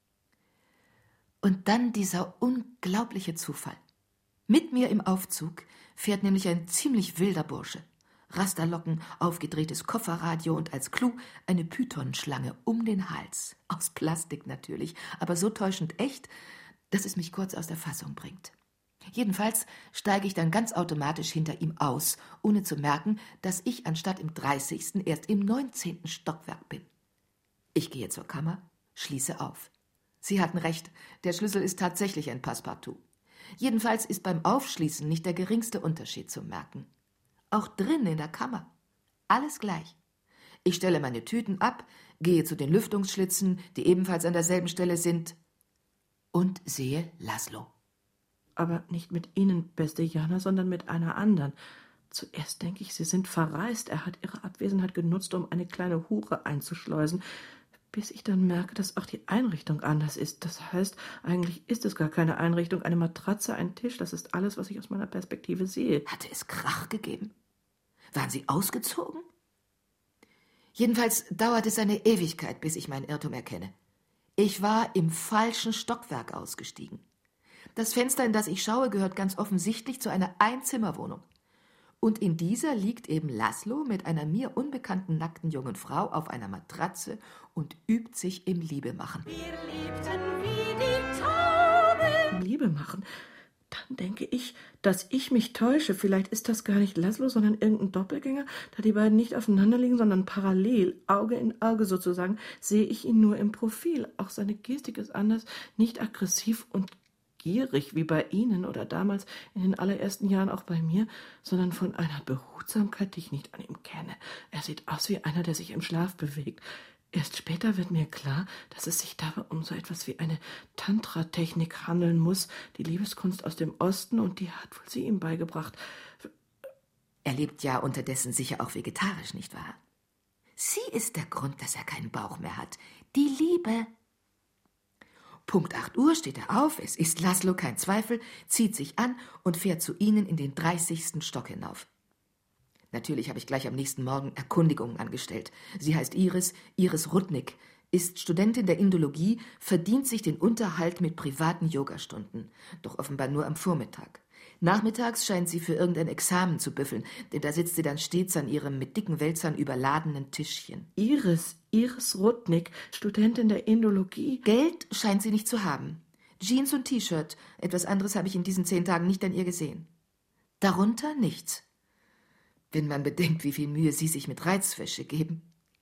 Und dann dieser unglaubliche Zufall. Mit mir im Aufzug fährt nämlich ein ziemlich wilder Bursche. Rasterlocken, aufgedrehtes Kofferradio und als Clou eine Pythonschlange um den Hals. Aus Plastik natürlich, aber so täuschend echt, dass es mich kurz aus der Fassung bringt. Jedenfalls steige ich dann ganz automatisch hinter ihm aus, ohne zu merken, dass ich anstatt im dreißigsten erst im neunzehnten Stockwerk bin. Ich gehe zur Kammer, schließe auf. Sie hatten recht, der Schlüssel ist tatsächlich ein Passepartout. Jedenfalls ist beim Aufschließen nicht der geringste Unterschied zu merken. Auch drin in der Kammer. Alles gleich. Ich stelle meine Tüten ab, gehe zu den Lüftungsschlitzen, die ebenfalls an derselben Stelle sind, und sehe Laszlo.
Aber nicht mit Ihnen, beste Jana, sondern mit einer anderen. Zuerst denke ich, sie sind verreist. Er hat ihre Abwesenheit genutzt, um eine kleine Hure einzuschleusen, bis ich dann merke, dass auch die Einrichtung anders ist. Das heißt, eigentlich ist es gar keine Einrichtung. Eine Matratze, ein Tisch, das ist alles, was ich aus meiner Perspektive sehe.
Hatte es Krach gegeben? Waren Sie ausgezogen? Jedenfalls dauert es eine Ewigkeit, bis ich meinen Irrtum erkenne. Ich war im falschen Stockwerk ausgestiegen. Das Fenster, in das ich schaue, gehört ganz offensichtlich zu einer Einzimmerwohnung. Und in dieser liegt eben Laszlo mit einer mir unbekannten nackten jungen Frau auf einer Matratze und übt sich im Liebemachen.
Wir lebten wie die Tauben.
Liebe machen. Dann denke ich, dass ich mich täusche. Vielleicht ist das gar nicht Laszlo, sondern irgendein Doppelgänger. Da die beiden nicht aufeinander liegen, sondern parallel, Auge in Auge sozusagen, sehe ich ihn nur im Profil. Auch seine Gestik ist anders, nicht aggressiv und gierig wie bei Ihnen oder damals in den allerersten Jahren auch bei mir, sondern von einer Behutsamkeit, die ich nicht an ihm kenne. Er sieht aus wie einer, der sich im Schlaf bewegt. Erst später wird mir klar, dass es sich dabei um so etwas wie eine Tantra-Technik handeln muss, die Liebeskunst aus dem Osten, und die hat wohl sie ihm beigebracht.
Er lebt ja unterdessen sicher auch vegetarisch, nicht wahr? Sie ist der Grund, dass er keinen Bauch mehr hat. Die Liebe. Punkt acht Uhr steht er auf, es ist Laszlo, kein Zweifel, zieht sich an und fährt zu Ihnen in den dreißigsten Stock hinauf. Natürlich habe ich gleich am nächsten Morgen Erkundigungen angestellt. Sie heißt Iris, Iris Rudnick, ist Studentin der Indologie, verdient sich den Unterhalt mit privaten Yogastunden, doch offenbar nur am Vormittag. Nachmittags scheint sie für irgendein Examen zu büffeln, denn da sitzt sie dann stets an ihrem mit dicken Wälzern überladenen Tischchen.
Iris, Iris Rudnick, Studentin der Indologie.
Geld scheint sie nicht zu haben. Jeans und T-Shirt, etwas anderes habe ich in diesen zehn Tagen nicht an ihr gesehen. Darunter nichts. Wenn man bedenkt, wie viel Mühe sie sich mit Reizwäsche geben.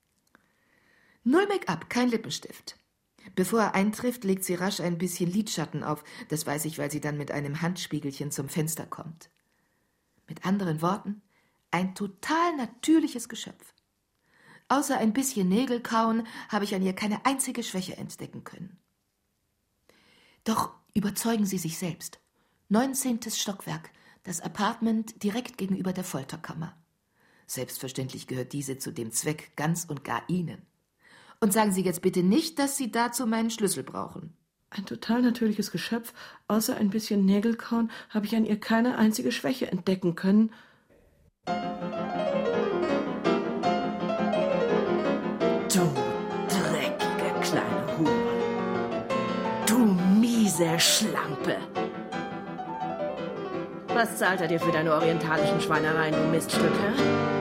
Null Make-up, kein Lippenstift. Bevor er eintrifft, legt sie rasch ein bisschen Lidschatten auf. Das weiß ich, weil sie dann mit einem Handspiegelchen zum Fenster kommt. Mit anderen Worten, ein total natürliches Geschöpf. Außer ein bisschen Nägelkauen habe ich an ihr keine einzige Schwäche entdecken können. Doch überzeugen Sie sich selbst. neunzehntes Stockwerk, das Apartment direkt gegenüber der Folterkammer. Selbstverständlich gehört diese zu dem Zweck ganz und gar Ihnen. Und sagen Sie jetzt bitte nicht, dass Sie dazu meinen Schlüssel brauchen.
Ein total natürliches Geschöpf. Außer ein bisschen Nägelkauen habe ich an ihr keine einzige Schwäche entdecken können. Du dreckige kleine Hure. Du miese Schlampe. Was zahlt er dir für deine orientalischen Schweinereien, du Miststück, hä?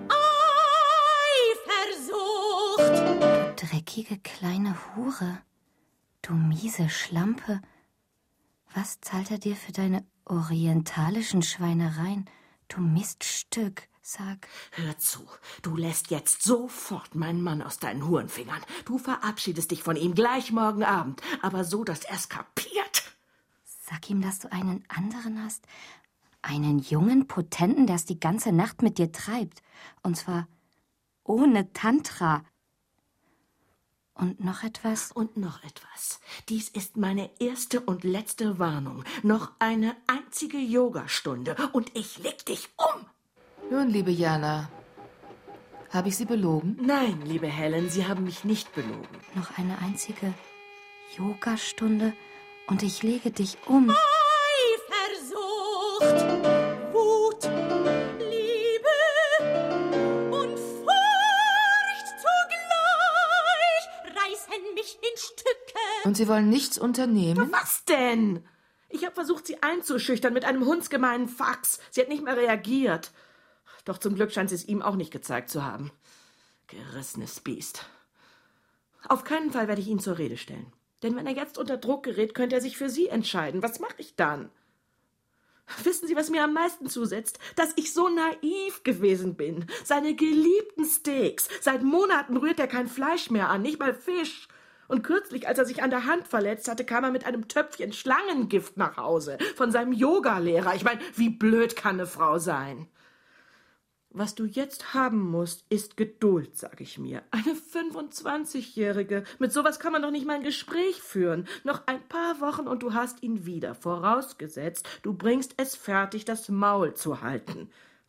Dreckige kleine Hure. Du miese Schlampe. Was zahlt er dir für deine orientalischen Schweinereien? Du Miststück, sag.
Hör zu, du lässt jetzt sofort meinen Mann aus deinen Hurenfingern. Du verabschiedest dich von ihm gleich morgen Abend, aber so, dass er's kapiert.
Sag ihm, dass du einen anderen hast. Einen jungen Potenten, der es die ganze Nacht mit dir treibt. Und zwar ohne Tantra. Und noch etwas?
Und noch etwas. Dies ist meine erste und letzte Warnung. Noch eine einzige Yogastunde und ich leg dich um.
Nun, liebe Jana, habe ich Sie belogen?
Nein, liebe Helen, Sie haben mich nicht belogen.
Noch eine einzige Yogastunde und ich lege dich um.
Eifersucht, Wut, Liebe und Furcht zugleich reißen mich in Stücke.
Und Sie wollen nichts unternehmen?
Was denn? Ich habe versucht, sie einzuschüchtern mit einem hundsgemeinen Fax. Sie hat nicht mehr reagiert. Doch zum Glück scheint sie es ihm auch nicht gezeigt zu haben. Gerissenes Biest. Auf keinen Fall werde ich ihn zur Rede stellen. Denn wenn er jetzt unter Druck gerät, könnte er sich für sie entscheiden. Was mache ich dann? Wissen Sie, was mir am meisten zusetzt? Dass ich so naiv gewesen bin. Seine geliebten Steaks. Seit Monaten rührt er kein Fleisch mehr an, nicht mal Fisch. Und kürzlich, als er sich an der Hand verletzt hatte, kam er mit einem Töpfchen Schlangengift nach Hause. Von seinem Yogalehrer. Ich meine, wie blöd kann eine Frau sein? Was du jetzt haben musst, ist Geduld, sag ich mir. Eine fünfundzwanzigjährige. Mit sowas kann man doch nicht mal ein Gespräch führen. Noch ein paar Wochen und du hast ihn wieder. Vorausgesetzt, du bringst es fertig, das Maul zu halten.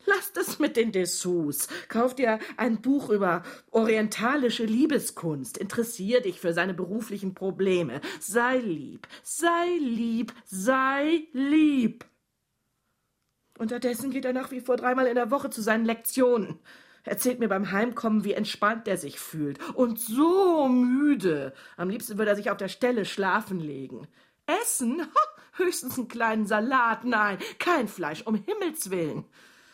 Lasst es mit den Dessous. Kauf dir ein Buch über orientalische Liebeskunst. Interessier dich für seine beruflichen Probleme. Sei lieb, sei lieb, sei lieb. Unterdessen geht er nach wie vor dreimal in der Woche zu seinen Lektionen. Erzählt mir beim Heimkommen, wie entspannt er sich fühlt. Und so müde. Am liebsten würde er sich auf der Stelle schlafen legen. Essen? Ha, höchstens einen kleinen Salat. Nein, kein Fleisch, um Himmels willen.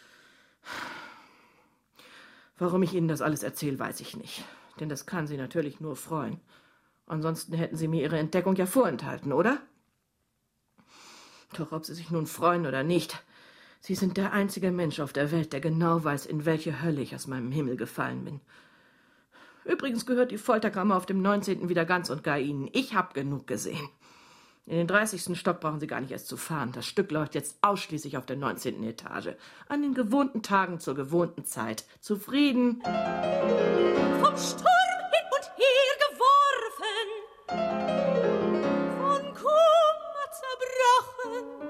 Warum ich Ihnen das alles erzähle, weiß ich nicht. Denn das kann Sie natürlich nur freuen. Ansonsten hätten Sie mir Ihre Entdeckung ja vorenthalten, oder? Doch ob Sie sich nun freuen oder nicht, Sie sind der einzige Mensch auf der Welt, der genau weiß, in welche Hölle ich aus meinem Himmel gefallen bin. Übrigens gehört die Folterkammer auf dem neunzehnten wieder ganz und gar Ihnen. Ich hab genug gesehen. In den dreißigsten Stock brauchen Sie gar nicht erst zu fahren. Das Stück läuft jetzt ausschließlich auf der neunzehnten Etage. An den gewohnten Tagen zur gewohnten Zeit. Zufrieden?
Vom Sturm hin und her geworfen, von Kummer zerbrochen.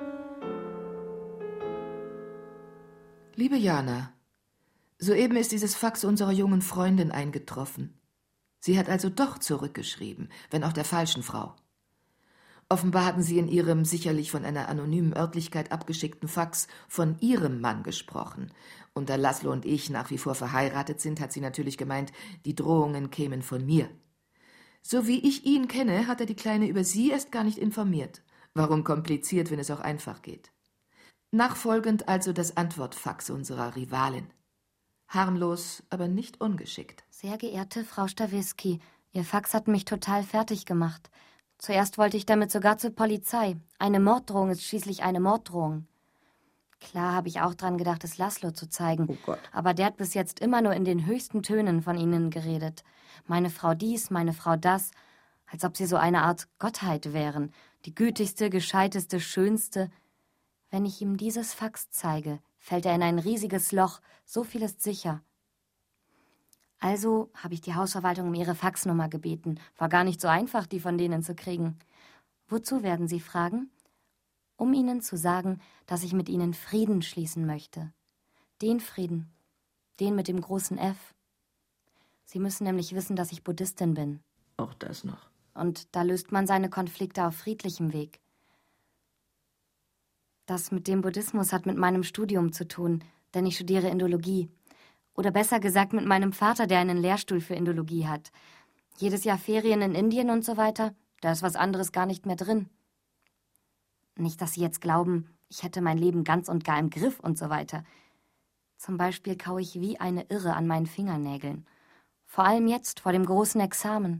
Liebe Jana, soeben ist dieses Fax unserer jungen Freundin eingetroffen. Sie hat also doch zurückgeschrieben, wenn auch der falschen Frau. Offenbar hatten Sie in Ihrem sicherlich von einer anonymen Örtlichkeit abgeschickten Fax von Ihrem Mann gesprochen. Und da Laszlo und ich nach wie vor verheiratet sind, hat sie natürlich gemeint, die Drohungen kämen von mir. So wie ich ihn kenne, hat er die Kleine über Sie erst gar nicht informiert. Warum kompliziert, wenn es auch einfach geht? Nachfolgend also das Antwortfax unserer Rivalin. Harmlos, aber nicht ungeschickt.
Sehr geehrte Frau Stawisky, Ihr Fax hat mich total fertig gemacht. Zuerst wollte ich damit sogar zur Polizei. Eine Morddrohung ist schließlich eine Morddrohung. Klar habe ich auch dran gedacht, es Laszlo zu zeigen.
Oh Gott.
Aber der hat bis jetzt immer nur in den höchsten Tönen von Ihnen geredet. Meine Frau dies, meine Frau das. Als ob Sie so eine Art Gottheit wären. Die gütigste, gescheiteste, schönste. Wenn ich ihm dieses Fax zeige, fällt er in ein riesiges Loch. So viel ist sicher. Also habe ich die Hausverwaltung um ihre Faxnummer gebeten. War gar nicht so einfach, die von denen zu kriegen. Wozu werden Sie fragen? Um Ihnen zu sagen, dass ich mit Ihnen Frieden schließen möchte. Den Frieden. Den mit dem großen F. Sie müssen nämlich wissen, dass ich Buddhistin bin.
Auch das noch.
Und da löst man seine Konflikte auf friedlichem Weg. Das mit dem Buddhismus hat mit meinem Studium zu tun, denn ich studiere Indologie. Oder besser gesagt mit meinem Vater, der einen Lehrstuhl für Indologie hat. Jedes Jahr Ferien in Indien und so weiter, da ist was anderes gar nicht mehr drin. Nicht, dass Sie jetzt glauben, ich hätte mein Leben ganz und gar im Griff und so weiter. Zum Beispiel kaue ich wie eine Irre an meinen Fingernägeln. Vor allem jetzt, vor dem großen Examen.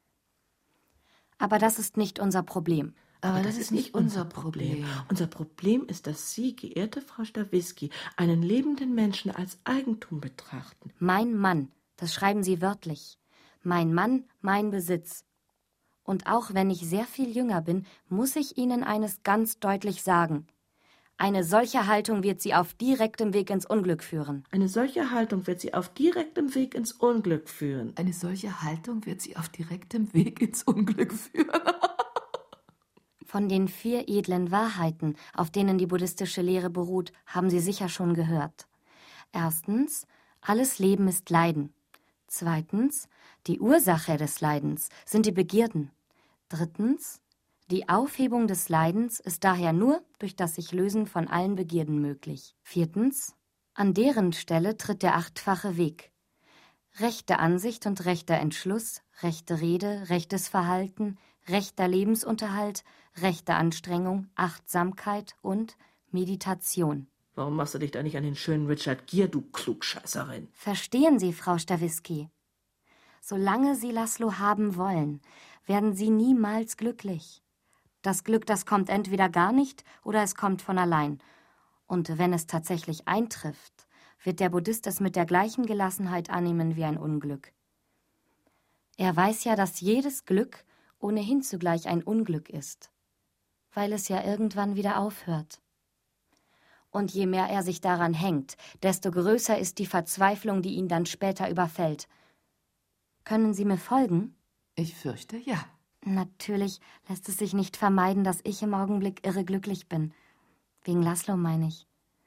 Aber das ist nicht unser Problem.
Aber das ist nicht unser Problem.
Unser Problem ist, dass Sie, geehrte Frau Stawisky, einen lebenden Menschen als Eigentum betrachten.
Mein Mann, das schreiben Sie wörtlich. Mein Mann, mein Besitz. Und auch wenn ich sehr viel jünger bin, muss ich Ihnen eines ganz deutlich sagen. Eine solche Haltung wird Sie auf direktem Weg ins Unglück führen.
Eine solche Haltung wird Sie auf direktem Weg ins Unglück führen.
Eine solche Haltung wird Sie auf direktem Weg ins Unglück führen.
Von den vier edlen Wahrheiten, auf denen die buddhistische Lehre beruht, haben Sie sicher schon gehört. Erstens, alles Leben ist Leiden. Zweitens, die Ursache des Leidens sind die Begierden. Drittens, die Aufhebung des Leidens ist daher nur durch das Sich-Lösen von allen Begierden möglich. Viertens, an deren Stelle tritt der achtfache Weg. Rechte Ansicht und rechter Entschluss, rechte Rede, rechtes Verhalten, rechter Lebensunterhalt, rechte Anstrengung, Achtsamkeit und Meditation.
Warum machst du dich da nicht an den schönen Richard Gere, du Klugscheißerin?
Verstehen Sie, Frau Stawisky? Solange Sie Laszlo haben wollen, werden Sie niemals glücklich. Das Glück, das kommt entweder gar nicht oder es kommt von allein. Und wenn es tatsächlich eintrifft, wird der Buddhist es mit der gleichen Gelassenheit annehmen wie ein Unglück. Er weiß ja, dass jedes Glück ohnehin zugleich ein Unglück ist, weil es ja irgendwann wieder aufhört. Und je mehr er sich daran hängt, desto größer ist die Verzweiflung, die ihn dann später überfällt. Können Sie mir folgen?
Ich fürchte, ja.
Natürlich lässt es sich nicht vermeiden, dass ich im Augenblick irre glücklich bin. Wegen Laszlo, meine ich.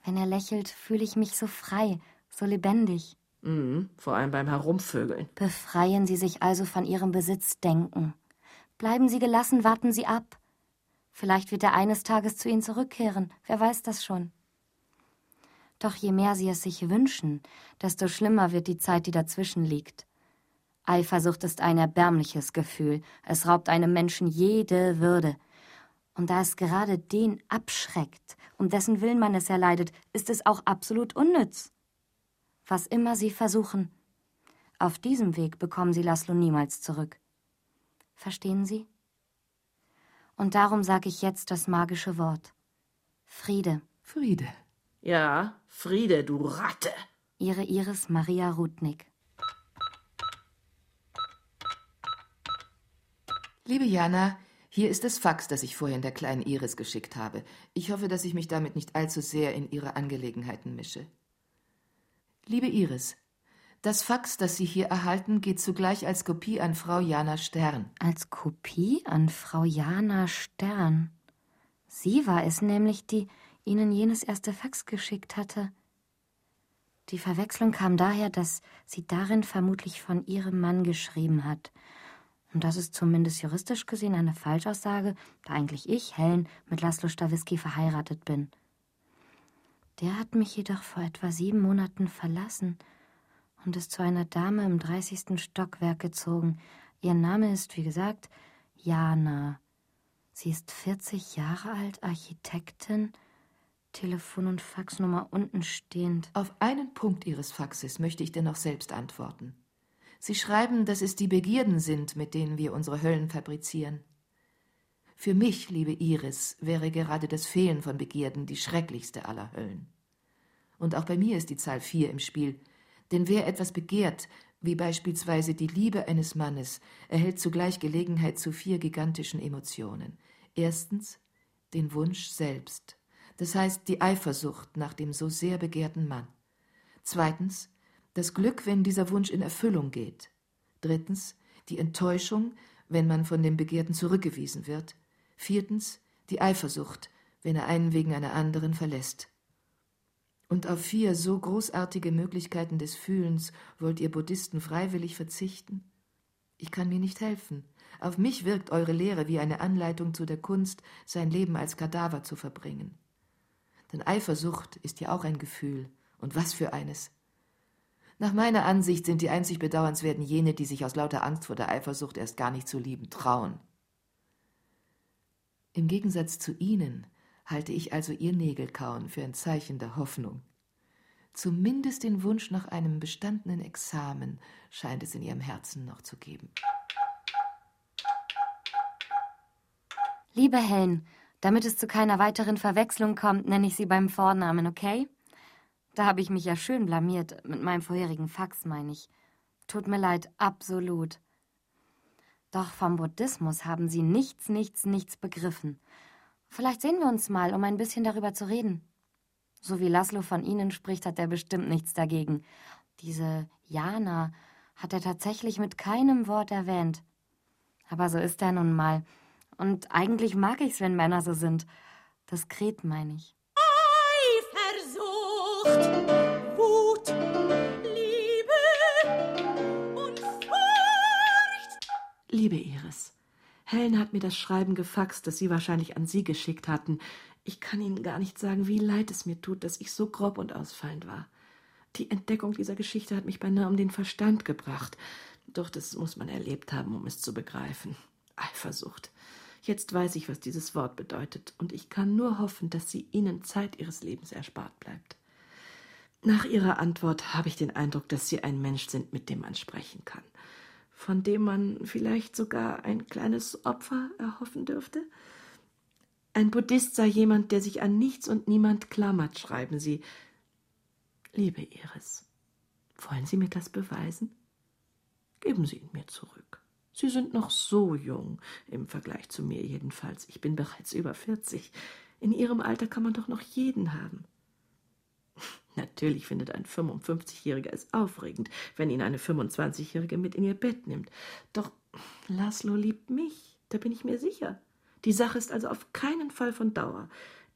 Wenn er lächelt, fühle ich mich so frei, so lebendig.
Mhm, vor allem beim Herumvögeln.
Befreien Sie sich also von Ihrem Besitzdenken. Bleiben Sie gelassen, warten Sie ab. Vielleicht wird er eines Tages zu Ihnen zurückkehren, wer weiß das schon. Doch je mehr Sie es sich wünschen, desto schlimmer wird die Zeit, die dazwischen liegt. Eifersucht ist ein erbärmliches Gefühl. Es raubt einem Menschen jede Würde. Und da es gerade den abschreckt, um dessen Willen man es erleidet, ist es auch absolut unnütz. Was immer Sie versuchen, auf diesem Weg bekommen Sie Laszlo niemals zurück. Verstehen Sie? Und darum sage ich jetzt das magische Wort. Friede.
Friede.
Ja, Friede, du Ratte.
Ihre Iris Maria Rudnick.
Liebe Jana, hier ist das Fax, das ich vorhin der kleinen Iris geschickt habe. Ich hoffe, dass ich mich damit nicht allzu sehr in ihre Angelegenheiten mische. Liebe Iris, das Fax, das Sie hier erhalten, geht zugleich als Kopie an Frau Jana Stern.
Als Kopie an Frau Jana Stern? Sie war es nämlich, die Ihnen jenes erste Fax geschickt hatte. Die Verwechslung kam daher, dass sie darin vermutlich von ihrem Mann geschrieben hat. Und das ist zumindest juristisch gesehen eine Falschaussage, da eigentlich ich, Helen, mit Laszlo Stawisky verheiratet bin. Der hat mich jedoch vor etwa sieben Monaten verlassen und ist zu einer Dame im dreißigsten Stockwerk gezogen. Ihr Name ist, wie gesagt, Jana. Sie ist vierzig Jahre alt, Architektin, Telefon- und Faxnummer unten stehend.
Auf einen Punkt Ihres Faxes möchte ich dennoch selbst antworten. Sie schreiben, dass es die Begierden sind, mit denen wir unsere Höllen fabrizieren. Für mich, liebe Iris, wäre gerade das Fehlen von Begierden die schrecklichste aller Höllen. Und auch bei mir ist die Zahl vier im Spiel, denn wer etwas begehrt, wie beispielsweise die Liebe eines Mannes, erhält zugleich Gelegenheit zu vier gigantischen Emotionen. Erstens den Wunsch selbst, das heißt die Eifersucht nach dem so sehr begehrten Mann. Zweitens das Glück, wenn dieser Wunsch in Erfüllung geht. Drittens die Enttäuschung, wenn man von dem Begehrten zurückgewiesen wird. Viertens die Eifersucht, wenn er einen wegen einer anderen verlässt. Und auf vier so großartige Möglichkeiten des Fühlens wollt ihr Buddhisten freiwillig verzichten? Ich kann mir nicht helfen. Auf mich wirkt eure Lehre wie eine Anleitung zu der Kunst, sein Leben als Kadaver zu verbringen. Denn Eifersucht ist ja auch ein Gefühl. Und was für eines! Nach meiner Ansicht sind die einzig bedauernswerten jene, die sich aus lauter Angst vor der Eifersucht erst gar nicht zu lieben trauen. Im Gegensatz zu Ihnen halte ich also Ihr Nägelkauen für ein Zeichen der Hoffnung. Zumindest den Wunsch nach einem bestandenen Examen scheint es in Ihrem Herzen noch zu geben.
Liebe Helen, damit es zu keiner weiteren Verwechslung kommt, nenne ich Sie beim Vornamen, okay? Da habe ich mich ja schön blamiert, mit meinem vorherigen Fax, meine ich. Tut mir leid, absolut. Doch vom Buddhismus haben Sie nichts, nichts, nichts begriffen. Vielleicht sehen wir uns mal, um ein bisschen darüber zu reden. So wie Laszlo von Ihnen spricht, hat er bestimmt nichts dagegen. Diese Jana hat er tatsächlich mit keinem Wort erwähnt. Aber so ist er nun mal. Und eigentlich mag ich's, wenn Männer so sind. Diskret, meine ich.
Eifersucht, Wut, Liebe und Furcht.
Liebe Iris, Helen hat mir das Schreiben gefaxt, das Sie wahrscheinlich an Sie geschickt hatten. Ich kann Ihnen gar nicht sagen, wie leid es mir tut, dass ich so grob und ausfallend war. Die Entdeckung dieser Geschichte hat mich beinahe um den Verstand gebracht. Doch das muss man erlebt haben, um es zu begreifen. Eifersucht. Jetzt weiß ich, was dieses Wort bedeutet, und ich kann nur hoffen, dass sie Ihnen Zeit Ihres Lebens erspart bleibt. Nach Ihrer Antwort habe ich den Eindruck, dass Sie ein Mensch sind, mit dem man sprechen kann, von dem man vielleicht sogar ein kleines Opfer erhoffen dürfte. Ein Buddhist sei jemand, der sich an nichts und niemand klammert, schreiben Sie. Liebe Iris, wollen Sie mir das beweisen? Geben Sie ihn mir zurück. Sie sind noch so jung, im Vergleich zu mir jedenfalls. Ich bin bereits über vierzig. In Ihrem Alter kann man doch noch jeden haben. Natürlich findet ein fünfundfünfzigjähriger es aufregend, wenn ihn eine fünfundzwanzigjährige mit in ihr Bett nimmt. Doch Laszlo liebt mich, da bin ich mir sicher. Die Sache ist also auf keinen Fall von Dauer.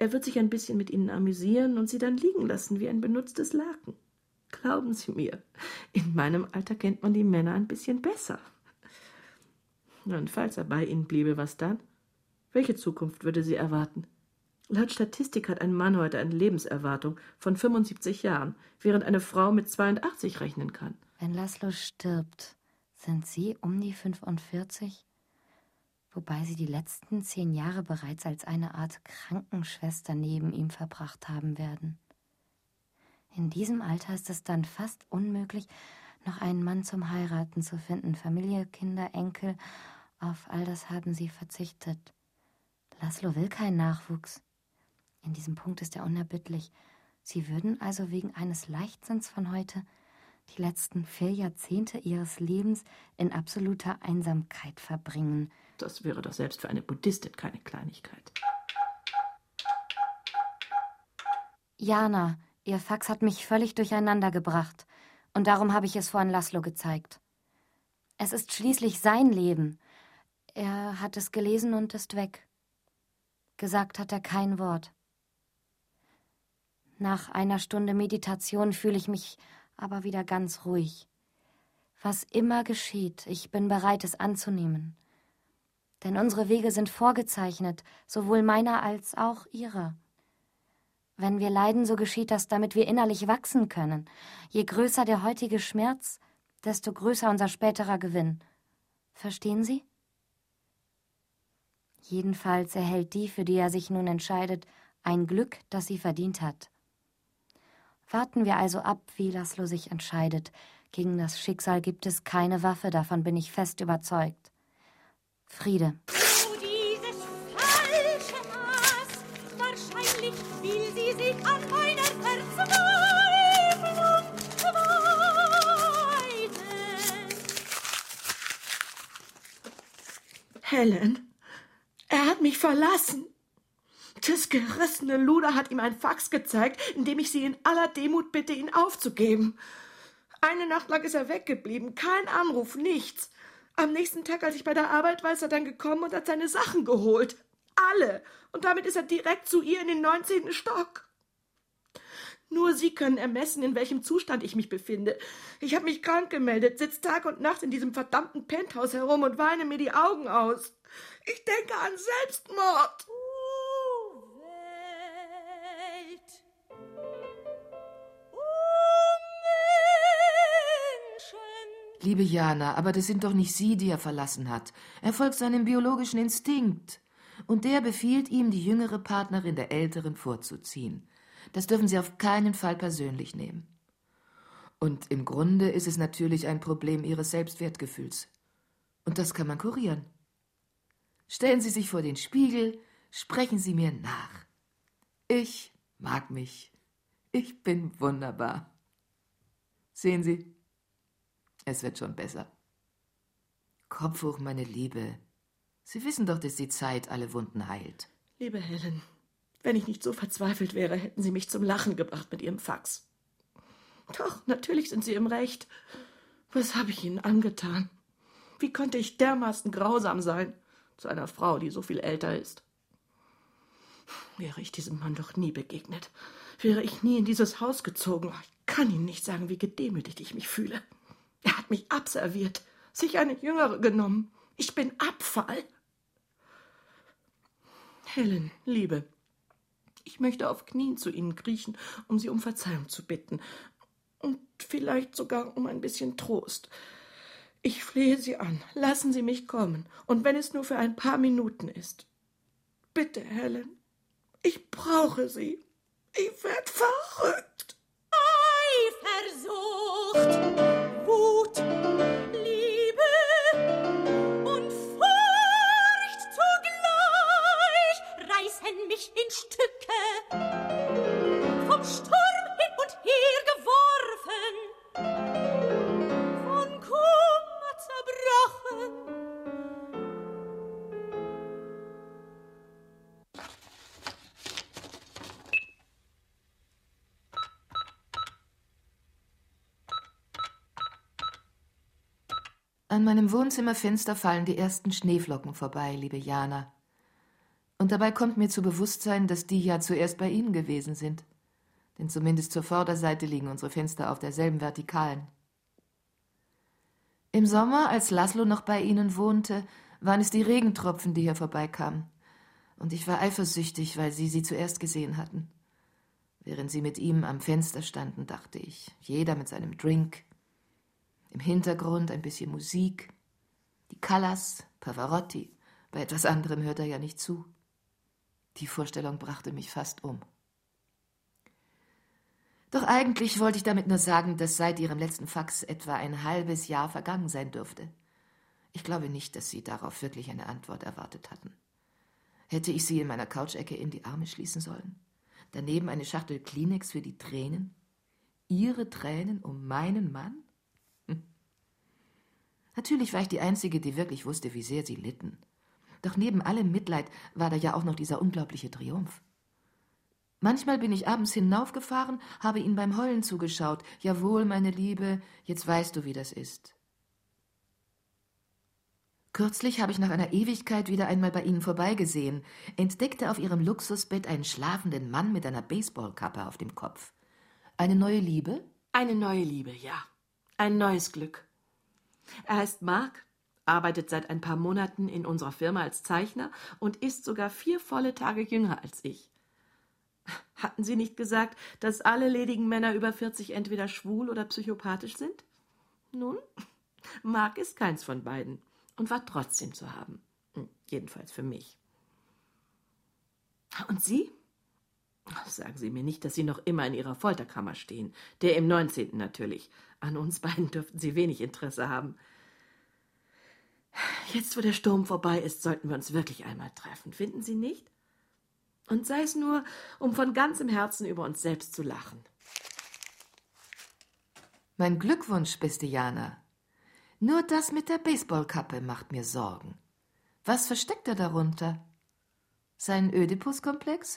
Er wird sich ein bisschen mit ihnen amüsieren und sie dann liegen lassen wie ein benutztes Laken. Glauben Sie mir, in meinem Alter kennt man die Männer ein bisschen besser. Und falls er bei Ihnen bliebe, was dann? Welche Zukunft würde sie erwarten? Laut Statistik hat ein Mann heute eine Lebenserwartung von fünfundsiebzig Jahren, während eine Frau mit zweiundachtzig rechnen kann.
Wenn Laszlo stirbt, sind Sie um die fünfundvierzig? Wobei Sie die letzten zehn Jahre bereits als eine Art Krankenschwester neben ihm verbracht haben werden. In diesem Alter ist es dann fast unmöglich, noch einen Mann zum Heiraten zu finden. Familie, Kinder, Enkel, auf all das haben Sie verzichtet. Laszlo will keinen Nachwuchs. In diesem Punkt ist er unerbittlich. Sie würden also wegen eines Leichtsinns von heute die letzten vier Jahrzehnte Ihres Lebens in absoluter Einsamkeit verbringen.
Das wäre doch selbst für eine Buddhistin keine Kleinigkeit.
Jana, Ihr Fax hat mich völlig durcheinander gebracht. Und darum habe ich es vorhin Laszlo gezeigt. Es ist schließlich sein Leben. Er hat es gelesen und ist weg. Gesagt hat er kein Wort. Nach einer Stunde Meditation fühle ich mich aber wieder ganz ruhig. Was immer geschieht, ich bin bereit, es anzunehmen. Denn unsere Wege sind vorgezeichnet, sowohl meiner als auch ihrer. Wenn wir leiden, so geschieht das, damit wir innerlich wachsen können. Je größer der heutige Schmerz, desto größer unser späterer Gewinn. Verstehen Sie? Jedenfalls erhält die, für die er sich nun entscheidet, ein Glück, das sie verdient hat. Warten wir also ab, wie Laszlo sich entscheidet. Gegen das Schicksal gibt es keine Waffe, davon bin ich fest überzeugt. Friede.
Oh, dieses falsche Hass, wahrscheinlich will sie sich an meiner Verzweiflung weiden.
Helen, er hat mich verlassen. Das gerissene Luder hat ihm ein Fax gezeigt, in dem ich sie in aller Demut bitte, ihn aufzugeben. Eine Nacht lang ist er weggeblieben, kein Anruf, nichts. Am nächsten Tag, als ich bei der Arbeit war, ist er dann gekommen und hat seine Sachen geholt. Alle. Und damit ist er direkt zu ihr in den neunzehnten Stock. Nur Sie können ermessen, in welchem Zustand ich mich befinde. Ich habe mich krank gemeldet, sitze Tag und Nacht in diesem verdammten Penthouse herum und weine mir die Augen aus. Ich denke an Selbstmord.
Liebe Jana, aber das sind doch nicht Sie, die er verlassen hat. Er folgt seinem biologischen Instinkt. Und der befiehlt ihm, die jüngere Partnerin der älteren vorzuziehen. Das dürfen Sie auf keinen Fall persönlich nehmen. Und im Grunde ist es natürlich ein Problem Ihres Selbstwertgefühls. Und das kann man kurieren. Stellen Sie sich vor den Spiegel, sprechen Sie mir nach. Ich mag mich. Ich bin wunderbar. Sehen Sie? Es wird schon besser. Kopf hoch, meine Liebe. Sie wissen doch, dass die Zeit alle Wunden heilt.
Liebe Helen, wenn ich nicht so verzweifelt wäre, hätten Sie mich zum Lachen gebracht mit Ihrem Fax. Doch, natürlich sind Sie im Recht. Was habe ich Ihnen angetan? Wie konnte ich dermaßen grausam sein zu einer Frau, die so viel älter ist? Wäre ich diesem Mann doch nie begegnet, wäre ich nie in dieses Haus gezogen. Ich kann Ihnen nicht sagen, wie gedemütigt ich mich fühle. Er hat mich abserviert, sich eine Jüngere genommen. Ich bin Abfall. Helen, Liebe, ich möchte auf Knien zu Ihnen kriechen, um Sie um Verzeihung zu bitten. Und vielleicht sogar um ein bisschen Trost. Ich flehe Sie an, lassen Sie mich kommen. Und wenn es nur für ein paar Minuten ist. Bitte, Helen, ich brauche Sie. Ich werd verrückt.
Eifersucht, Wut, Liebe und Furcht zugleich reißen mich in Stücke, vom Sturm hin und her geworfen, von Kummer zerbrochen.
An meinem Wohnzimmerfenster fallen die ersten Schneeflocken vorbei, liebe Jana. Und dabei kommt mir zu Bewusstsein, dass die ja zuerst bei Ihnen gewesen sind. Denn zumindest zur Vorderseite liegen unsere Fenster auf derselben Vertikalen. Im Sommer, als Laszlo noch bei Ihnen wohnte, waren es die Regentropfen, die hier vorbeikamen. Und ich war eifersüchtig, weil Sie sie zuerst gesehen hatten. Während Sie mit ihm am Fenster standen, dachte ich, jeder mit seinem Drink. Im Hintergrund ein bisschen Musik. Die Callas, Pavarotti. Bei etwas anderem hört er ja nicht zu. Die Vorstellung brachte mich fast um. Doch eigentlich wollte ich damit nur sagen, dass seit Ihrem letzten Fax etwa ein halbes Jahr vergangen sein dürfte. Ich glaube nicht, dass Sie darauf wirklich eine Antwort erwartet hatten. Hätte ich Sie in meiner Couchecke in die Arme schließen sollen? Daneben eine Schachtel Kleenex für die Tränen? Ihre Tränen um meinen Mann? Hm. Natürlich war ich die Einzige, die wirklich wusste, wie sehr Sie litten. Doch neben allem Mitleid war da ja auch noch dieser unglaubliche Triumph. Manchmal bin ich abends hinaufgefahren, habe Ihnen beim Heulen zugeschaut. Jawohl, meine Liebe, jetzt weißt du, wie das ist. Kürzlich habe ich nach einer Ewigkeit wieder einmal bei Ihnen vorbeigesehen, entdeckte auf Ihrem Luxusbett einen schlafenden Mann mit einer Baseballkappe auf dem Kopf. Eine neue Liebe?
Eine neue Liebe, ja. Ein neues Glück. Er heißt Mark, arbeitet seit ein paar Monaten in unserer Firma als Zeichner und ist sogar vier volle Tage jünger als ich. Hatten Sie nicht gesagt, dass alle ledigen Männer über vierzig entweder schwul oder psychopathisch sind? Nun, Mark ist keins von beiden und war trotzdem zu haben. Jedenfalls für mich. Und Sie? Sagen Sie mir nicht, dass Sie noch immer in Ihrer Folterkammer stehen. Der im neunzehnten natürlich. An uns beiden dürften Sie wenig Interesse haben. Jetzt, wo der Sturm vorbei ist, sollten wir uns wirklich einmal treffen. Finden Sie nicht? Und sei es nur, um von ganzem Herzen über uns selbst zu lachen.
Mein Glückwunsch, beste Jana. Nur das mit der Baseballkappe macht mir Sorgen. Was versteckt er darunter? Sein Ödipus-Komplex?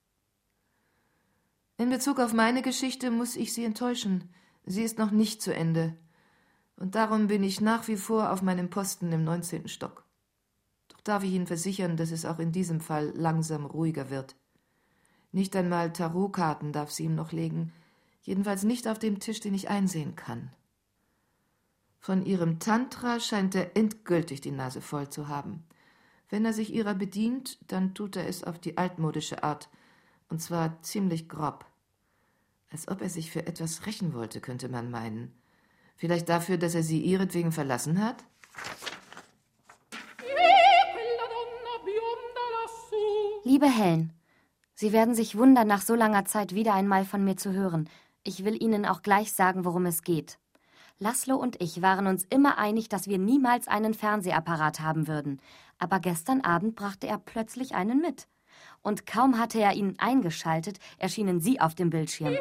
In Bezug auf meine Geschichte muss ich Sie enttäuschen. Sie ist noch nicht zu Ende. Und darum bin ich nach wie vor auf meinem Posten im neunzehnten Stock. Doch darf ich Ihnen versichern, dass es auch in diesem Fall langsam ruhiger wird. Nicht einmal Tarotkarten darf sie ihm noch legen, jedenfalls nicht auf dem Tisch, den ich einsehen kann. Von Ihrem Tantra scheint er endgültig die Nase voll zu haben. Wenn er sich ihrer bedient, dann tut er es auf die altmodische Art, und zwar ziemlich grob. Als ob er sich für etwas rächen wollte, könnte man meinen. Vielleicht dafür, dass er sie ihretwegen verlassen hat?
Liebe Helen, Sie werden sich wundern, nach so langer Zeit wieder einmal von mir zu hören. Ich will Ihnen auch gleich sagen, worum es geht. Laszlo und ich waren uns immer einig, dass wir niemals einen Fernsehapparat haben würden. Aber gestern Abend brachte er plötzlich einen mit. Und kaum hatte er ihn eingeschaltet, erschienen Sie auf dem Bildschirm.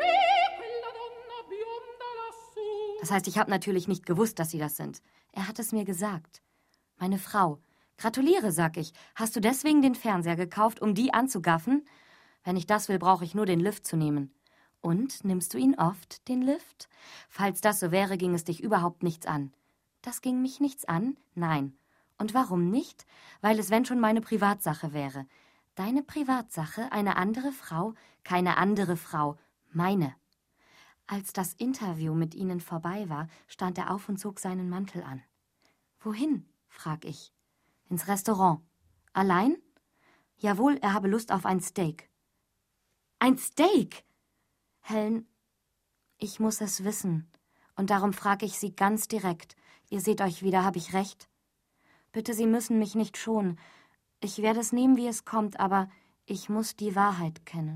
Das heißt, ich habe natürlich nicht gewusst, dass Sie das sind. Er hat es mir gesagt. Meine Frau. Gratuliere, sag ich. Hast du deswegen den Fernseher gekauft, um die anzugaffen? Wenn ich das will, brauche ich nur den Lift zu nehmen. Und, nimmst du ihn oft, den Lift? Falls das so wäre, ging es dich überhaupt nichts an. Das ging mich nichts an? Nein. Und warum nicht? Weil es, wenn schon, meine Privatsache wäre. Deine Privatsache, eine andere Frau, keine andere Frau, meine. Als das Interview mit Ihnen vorbei war, stand er auf und zog seinen Mantel an. Wohin? Frag ich. Ins Restaurant. Allein? Jawohl, er habe Lust auf ein Steak. Ein Steak? Helen, ich muss es wissen. Und darum frage ich Sie ganz direkt. Ihr seht euch wieder, habe ich recht? Bitte, Sie müssen mich nicht schonen. Ich werde es nehmen, wie es kommt, aber ich muss die Wahrheit kennen.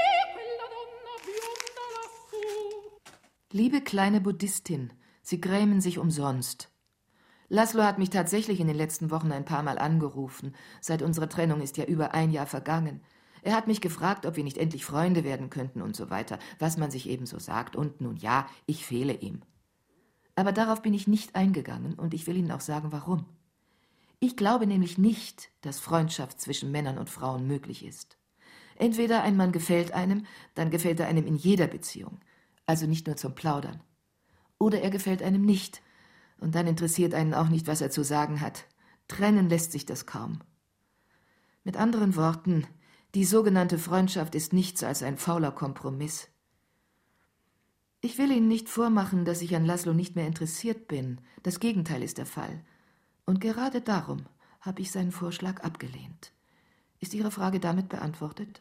Liebe kleine Buddhistin, Sie grämen sich umsonst. Laszlo hat mich tatsächlich in den letzten Wochen ein paar Mal angerufen. Seit unserer Trennung ist ja über ein Jahr vergangen. Er hat mich gefragt, ob wir nicht endlich Freunde werden könnten und so weiter, was man sich eben so sagt. Und nun ja, ich fehle ihm. Aber darauf bin ich nicht eingegangen und ich will Ihnen auch sagen, warum. Ich glaube nämlich nicht, dass Freundschaft zwischen Männern und Frauen möglich ist. Entweder ein Mann gefällt einem, dann gefällt er einem in jeder Beziehung, also nicht nur zum Plaudern. Oder er gefällt einem nicht, und dann interessiert einen auch nicht, was er zu sagen hat. Trennen lässt sich das kaum. Mit anderen Worten, die sogenannte Freundschaft ist nichts als ein fauler Kompromiss. Ich will Ihnen nicht vormachen, dass ich an Laszlo nicht mehr interessiert bin. Das Gegenteil ist der Fall. Und gerade darum habe ich seinen Vorschlag abgelehnt. Ist Ihre Frage damit beantwortet?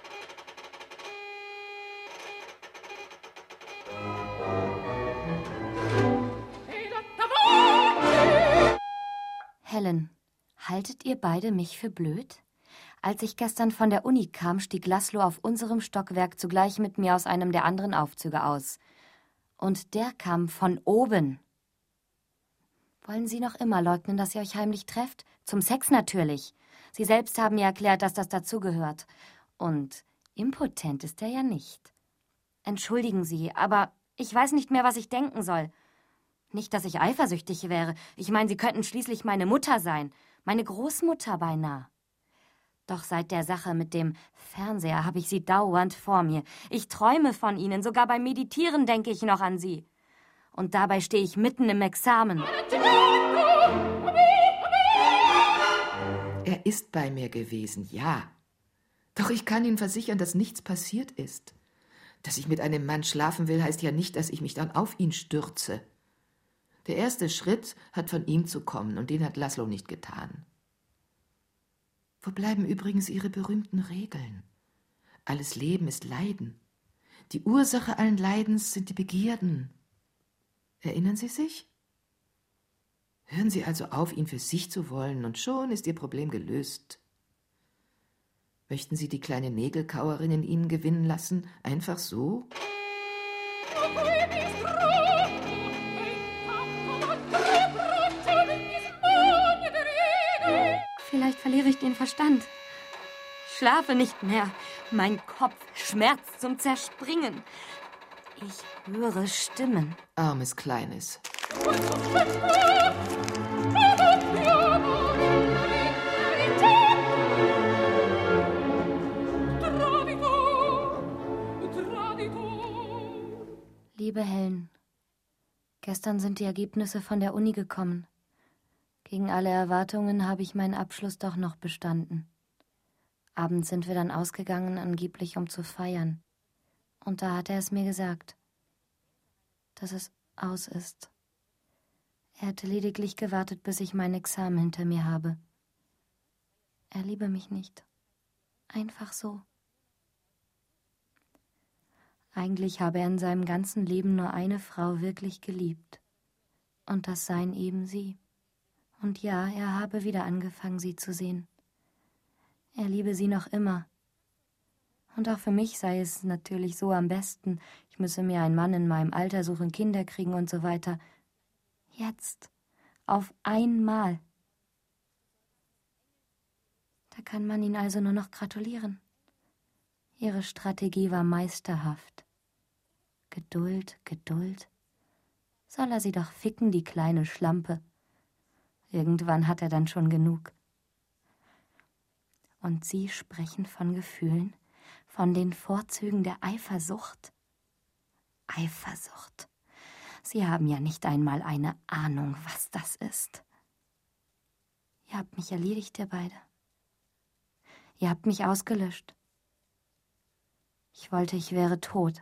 Helen, haltet ihr beide mich für blöd? Als ich gestern von der Uni kam, stieg Laszlo auf unserem Stockwerk zugleich mit mir aus einem der anderen Aufzüge aus. Und der kam von oben. Wollen Sie noch immer leugnen, dass ihr euch heimlich trefft? Zum Sex natürlich. Sie selbst haben mir erklärt, dass das dazugehört. Und impotent ist er ja nicht. Entschuldigen Sie, aber ich weiß nicht mehr, was ich denken soll. Nicht, dass ich eifersüchtig wäre. Ich meine, Sie könnten schließlich meine Mutter sein. Meine Großmutter beinahe. Doch seit der Sache mit dem Fernseher habe ich Sie dauernd vor mir. Ich träume von Ihnen. Sogar beim Meditieren denke ich noch an Sie. Und dabei stehe ich mitten im Examen.
Er ist bei mir gewesen, ja. Doch ich kann Ihnen versichern, dass nichts passiert ist. Dass ich mit einem Mann schlafen will, heißt ja nicht, dass ich mich dann auf ihn stürze. Der erste Schritt hat von ihm zu kommen, und den hat Laszlo nicht getan. Wo bleiben übrigens Ihre berühmten Regeln? Alles Leben ist Leiden. Die Ursache allen Leidens sind die Begierden. Erinnern Sie sich? Hören Sie also auf, ihn für sich zu wollen, und schon ist Ihr Problem gelöst. Möchten Sie die kleine Nägelkauerin in Ihnen gewinnen lassen, einfach so?
Vielleicht verliere ich den Verstand. Schlafe nicht mehr. Mein Kopf schmerzt zum Zerspringen. Ich höre Stimmen.
Armes Kleines.
Liebe Helen, gestern sind die Ergebnisse von der Uni gekommen. Gegen alle Erwartungen habe ich meinen Abschluss doch noch bestanden. Abends sind wir dann ausgegangen, angeblich um zu feiern. Und da hat er es mir gesagt, dass es aus ist. Er hätte lediglich gewartet, bis ich mein Examen hinter mir habe. Er liebe mich nicht. Einfach so. Eigentlich habe er in seinem ganzen Leben nur eine Frau wirklich geliebt. Und das seien eben sie. Und ja, er habe wieder angefangen, sie zu sehen. Er liebe sie noch immer. Und auch für mich sei es natürlich so am besten. Ich müsse mir einen Mann in meinem Alter suchen, Kinder kriegen und so weiter. Jetzt. Auf einmal. Da kann man ihn also nur noch gratulieren. Ihre Strategie war meisterhaft. Geduld, Geduld. Soll er sie doch ficken, die kleine Schlampe. Irgendwann hat er dann schon genug. Und Sie sprechen von Gefühlen, von den Vorzügen der Eifersucht. Eifersucht. Sie haben ja nicht einmal eine Ahnung, was das ist. Ihr habt mich erledigt, ihr beide. Ihr habt mich ausgelöscht. Ich wollte, ich wäre tot.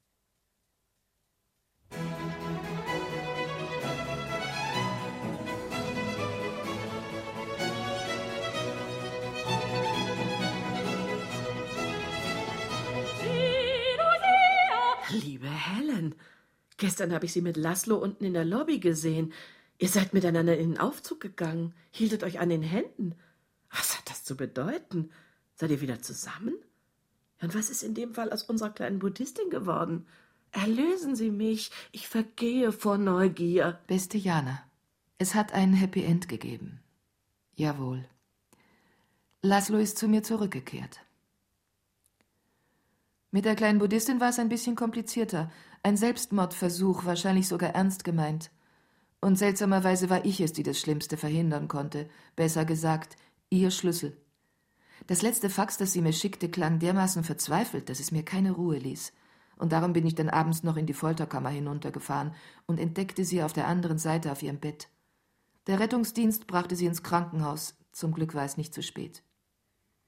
Liebe Helen, gestern habe ich Sie mit Laszlo unten in der Lobby gesehen. Ihr seid miteinander in den Aufzug gegangen, hieltet euch an den Händen. Was hat das zu bedeuten? Seid ihr wieder zusammen? Und was ist in dem Fall aus unserer kleinen Buddhistin geworden? Erlösen Sie mich, ich vergehe vor Neugier.
Beste Jana, es hat ein Happy End gegeben. Jawohl. Laszlo ist zu mir zurückgekehrt. Mit der kleinen Buddhistin war es ein bisschen komplizierter. Ein Selbstmordversuch, wahrscheinlich sogar ernst gemeint. Und seltsamerweise war ich es, die das Schlimmste verhindern konnte. Besser gesagt, ihr Schlüssel. Das letzte Fax, das sie mir schickte, klang dermaßen verzweifelt, dass es mir keine Ruhe ließ. Und darum bin ich dann abends noch in die Folterkammer hinuntergefahren und entdeckte sie auf der anderen Seite auf ihrem Bett. Der Rettungsdienst brachte sie ins Krankenhaus. Zum Glück war es nicht zu spät.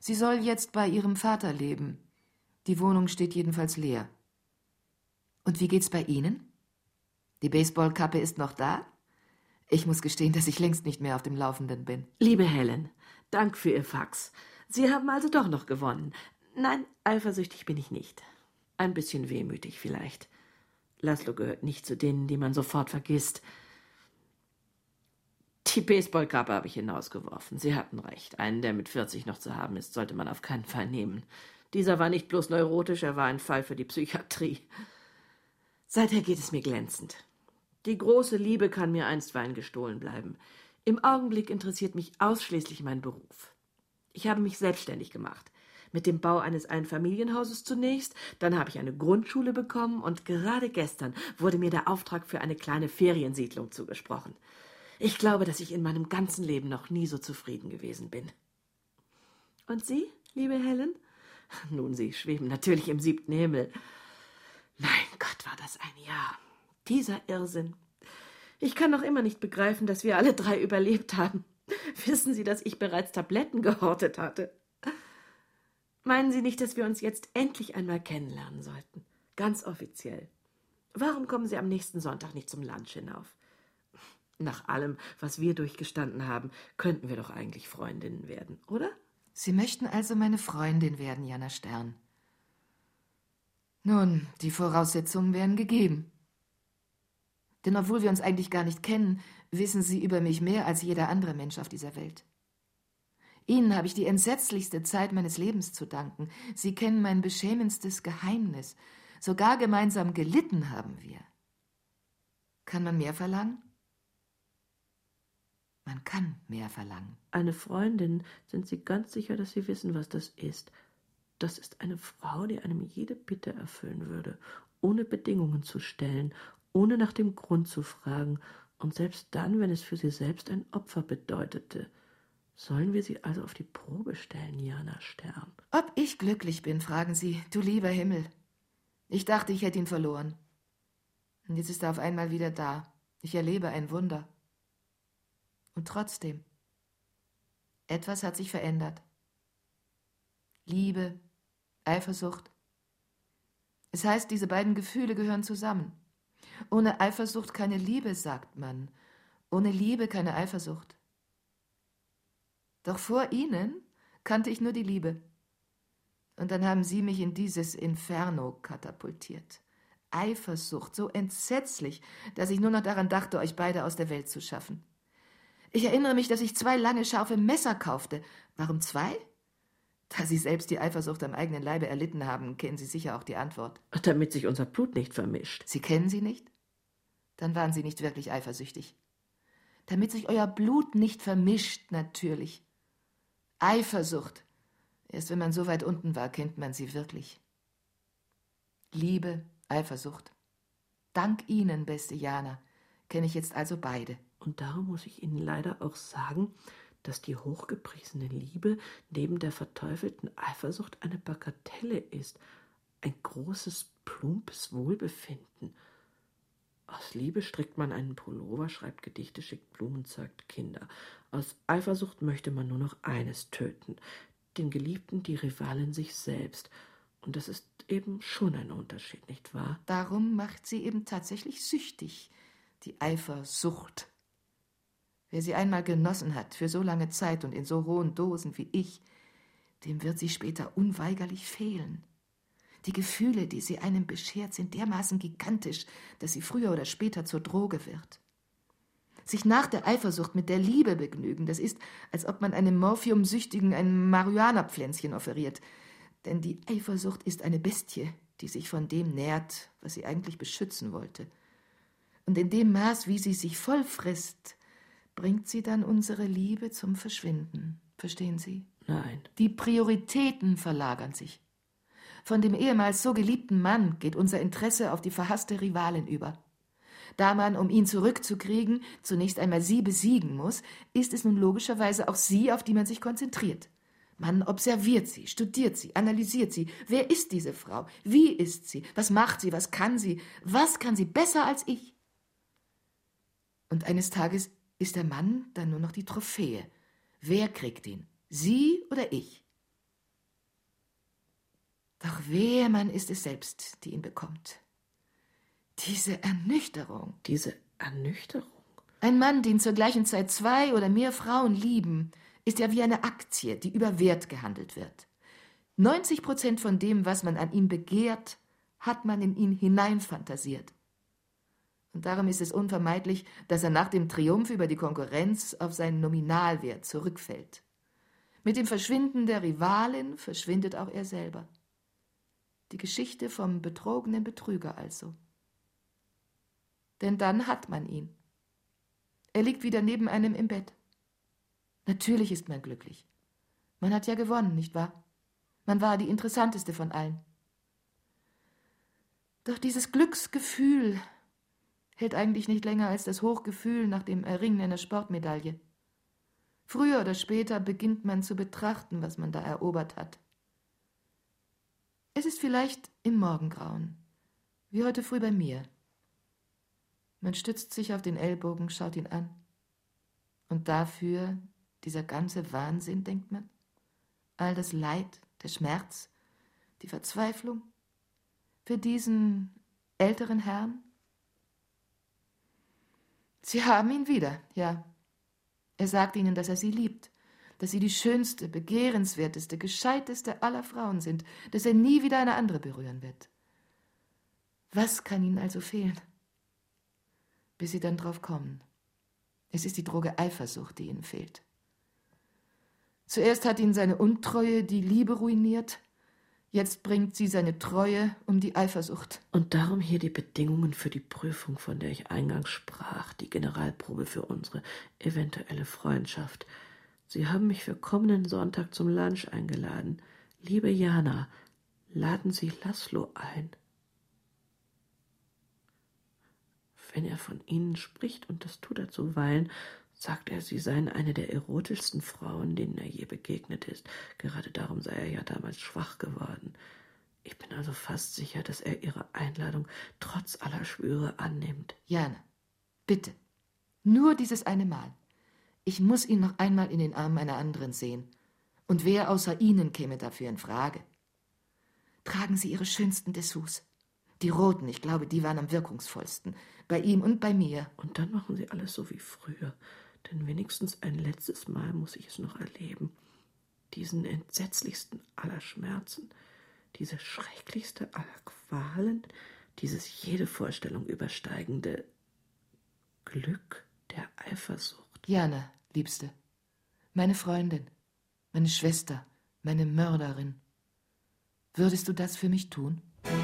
Sie soll jetzt bei ihrem Vater leben. Die Wohnung steht jedenfalls leer. Und wie geht's bei Ihnen? Die Baseballkappe ist noch da? Ich muss gestehen, dass ich längst nicht mehr auf dem Laufenden bin.
Liebe Helen, Dank für Ihr Fax. Sie haben also doch noch gewonnen. Nein, eifersüchtig bin ich nicht. Ein bisschen wehmütig vielleicht. Laszlo gehört nicht zu denen, die man sofort vergisst. Die Baseballkappe habe ich hinausgeworfen. Sie hatten recht. Einen, der mit vierzig noch zu haben ist, sollte man auf keinen Fall nehmen. Dieser war nicht bloß neurotisch, er war ein Fall für die Psychiatrie. Seither geht es mir glänzend. Die große Liebe kann mir einstweilen gestohlen bleiben. Im Augenblick interessiert mich ausschließlich mein Beruf. Ich habe mich selbstständig gemacht. Mit dem Bau eines Einfamilienhauses zunächst, dann habe ich eine Grundschule bekommen und gerade gestern wurde mir der Auftrag für eine kleine Feriensiedlung zugesprochen. Ich glaube, dass ich in meinem ganzen Leben noch nie so zufrieden gewesen bin. Und Sie, liebe Helen? Nun, Sie schweben natürlich im siebten Himmel. Mein Gott, war das ein Jahr. Dieser Irrsinn. Ich kann noch immer nicht begreifen, dass wir alle drei überlebt haben. Wissen Sie, dass ich bereits Tabletten gehortet hatte? Meinen Sie nicht, dass wir uns jetzt endlich einmal kennenlernen sollten? Ganz offiziell. Warum kommen Sie am nächsten Sonntag nicht zum Lunch hinauf? Nach allem, was wir durchgestanden haben, könnten wir doch eigentlich Freundinnen werden, oder?
Sie möchten also meine Freundin werden, Jana Stern. Nun, die Voraussetzungen wären gegeben. Denn obwohl wir uns eigentlich gar nicht kennen, wissen Sie über mich mehr als jeder andere Mensch auf dieser Welt. Ihnen habe ich die entsetzlichste Zeit meines Lebens zu danken. Sie kennen mein beschämendstes Geheimnis. Sogar gemeinsam gelitten haben wir. Kann man mehr verlangen? Man kann mehr verlangen.
Eine Freundin, sind Sie ganz sicher, dass Sie wissen, was das ist? Das ist eine Frau, die einem jede Bitte erfüllen würde, ohne Bedingungen zu stellen, ohne nach dem Grund zu fragen, und selbst dann, wenn es für sie selbst ein Opfer bedeutete. Sollen wir sie also auf die Probe stellen, Jana Stern?
Ob ich glücklich bin, fragen Sie, du lieber Himmel. Ich dachte, ich hätte ihn verloren. Und jetzt ist er auf einmal wieder da. Ich erlebe ein Wunder. Und trotzdem, etwas hat sich verändert. Liebe, Eifersucht. Es heißt, diese beiden Gefühle gehören zusammen. Ohne Eifersucht keine Liebe, sagt man. Ohne Liebe keine Eifersucht. Doch vor Ihnen kannte ich nur die Liebe. Und dann haben Sie mich in dieses Inferno katapultiert. Eifersucht, so entsetzlich, dass ich nur noch daran dachte, euch beide aus der Welt zu schaffen. Ich erinnere mich, dass ich zwei lange, scharfe Messer kaufte. Warum zwei? Da Sie selbst die Eifersucht am eigenen Leibe erlitten haben, kennen Sie sicher auch die Antwort.
Damit sich unser Blut nicht vermischt.
Sie kennen sie nicht? Dann waren Sie nicht wirklich eifersüchtig. Damit sich euer Blut nicht vermischt, natürlich. Eifersucht. Erst wenn man so weit unten war, kennt man sie wirklich. Liebe, Eifersucht. Dank Ihnen, beste Jana, kenne ich jetzt also beide.
Und darum muss ich Ihnen leider auch sagen, dass die hochgepriesene Liebe neben der verteufelten Eifersucht eine Bagatelle ist. Ein großes, plumpes Wohlbefinden. Aus Liebe strickt man einen Pullover, schreibt Gedichte, schickt Blumen, zeugt Kinder. Aus Eifersucht möchte man nur noch eines töten, den Geliebten, die Rivalin, sich selbst. Und das ist eben schon ein Unterschied, nicht wahr?
Darum macht sie eben tatsächlich süchtig, die Eifersucht. Wer sie einmal genossen hat, für so lange Zeit und in so hohen Dosen wie ich, dem wird sie später unweigerlich fehlen. Die Gefühle, die sie einem beschert, sind dermaßen gigantisch, dass sie früher oder später zur Droge wird. Sich nach der Eifersucht mit der Liebe begnügen, das ist, als ob man einem Morphiumsüchtigen ein Marihuana-Pflänzchen offeriert. Denn die Eifersucht ist eine Bestie, die sich von dem nährt, was sie eigentlich beschützen wollte. Und in dem Maß, wie sie sich voll frisst, bringt sie dann unsere Liebe zum Verschwinden. Verstehen Sie?
Nein.
Die Prioritäten verlagern sich. Von dem ehemals so geliebten Mann geht unser Interesse auf die verhasste Rivalin über. Da man, um ihn zurückzukriegen, zunächst einmal sie besiegen muss, ist es nun logischerweise auch sie, auf die man sich konzentriert. Man observiert sie, studiert sie, analysiert sie. Wer ist diese Frau? Wie ist sie? Was macht sie? Was kann sie? Was kann sie besser als ich? Und eines Tages ist der Mann dann nur noch die Trophäe. Wer kriegt ihn? Sie oder ich? Doch wehe, man ist es selbst, die ihn bekommt. Diese Ernüchterung.
Diese Ernüchterung?
Ein Mann, den zur gleichen Zeit zwei oder mehr Frauen lieben, ist ja wie eine Aktie, die über Wert gehandelt wird. neunzig Prozent von dem, was man an ihm begehrt, hat man in ihn hineinfantasiert. Und darum ist es unvermeidlich, dass er nach dem Triumph über die Konkurrenz auf seinen Nominalwert zurückfällt. Mit dem Verschwinden der Rivalin verschwindet auch er selber. Die Geschichte vom betrogenen Betrüger also. Denn dann hat man ihn. Er liegt wieder neben einem im Bett. Natürlich ist man glücklich. Man hat ja gewonnen, nicht wahr? Man war die interessanteste von allen. Doch dieses Glücksgefühl hält eigentlich nicht länger als das Hochgefühl nach dem Erringen einer Sportmedaille. Früher oder später beginnt man zu betrachten, was man da erobert hat. Es ist vielleicht im Morgengrauen, wie heute früh bei mir. Man stützt sich auf den Ellbogen, schaut ihn an. Und dafür dieser ganze Wahnsinn, denkt man? All das Leid, der Schmerz, die Verzweiflung für diesen älteren Herrn? Sie haben ihn wieder, ja. Er sagt ihnen, dass er sie liebt, dass sie die schönste, begehrenswerteste, gescheiteste aller Frauen sind, dass er nie wieder eine andere berühren wird. Was kann ihnen also fehlen? Bis sie dann drauf kommen. Es ist die Droge Eifersucht, die ihnen fehlt. Zuerst hat ihn seine Untreue die Liebe ruiniert, jetzt bringt sie seine Treue um die Eifersucht.
Und darum hier die Bedingungen für die Prüfung, von der ich eingangs sprach, die Generalprobe für unsere eventuelle Freundschaft. Sie haben mich für kommenden Sonntag zum Lunch eingeladen. Liebe Jana, laden Sie Laszlo ein. Wenn er von Ihnen spricht, und das tut er zuweilen, sagt er, Sie seien eine der erotischsten Frauen, denen er je begegnet ist. Gerade darum sei er ja damals schwach geworden. Ich bin also fast sicher, dass er Ihre Einladung trotz aller Schwüre annimmt.
Jana, bitte, nur dieses eine Mal. Ich muss ihn noch einmal in den Armen einer anderen sehen. Und wer außer Ihnen käme dafür in Frage? Tragen Sie Ihre schönsten Dessous. Die roten, ich glaube, die waren am wirkungsvollsten. Bei ihm und bei mir.
Und dann machen Sie alles so wie früher. Denn wenigstens ein letztes Mal muss ich es noch erleben. Diesen entsetzlichsten aller Schmerzen, diese schrecklichste aller Qualen, dieses jede Vorstellung übersteigende Glück der Eifersucht.
Jana, Liebste, meine Freundin, meine Schwester, meine Mörderin. Würdest du das für mich tun?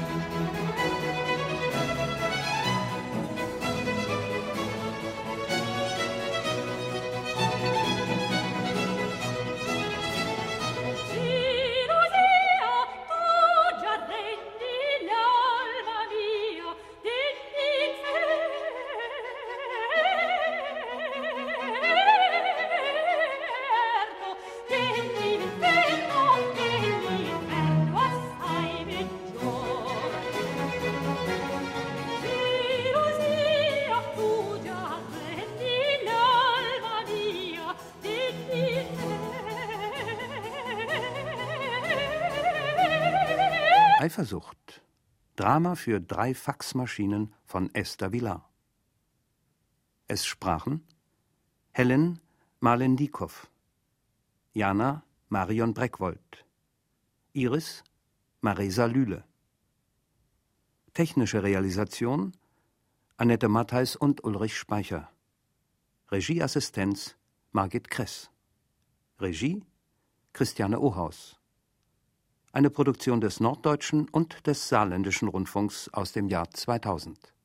Eifersucht. Drama für drei Faxmaschinen von Esther Vilar. Es sprachen Helen Marlen Dieckhoff, Jana Marion Breckwold, Iris Marisa Lühle. Technische Realisation Annette Mattheis und Ulrich Speicher. Regieassistenz Margit Kress. Regie Christiane Ohaus. Eine Produktion des Norddeutschen und des Saarländischen Rundfunks aus dem Jahr zweitausend.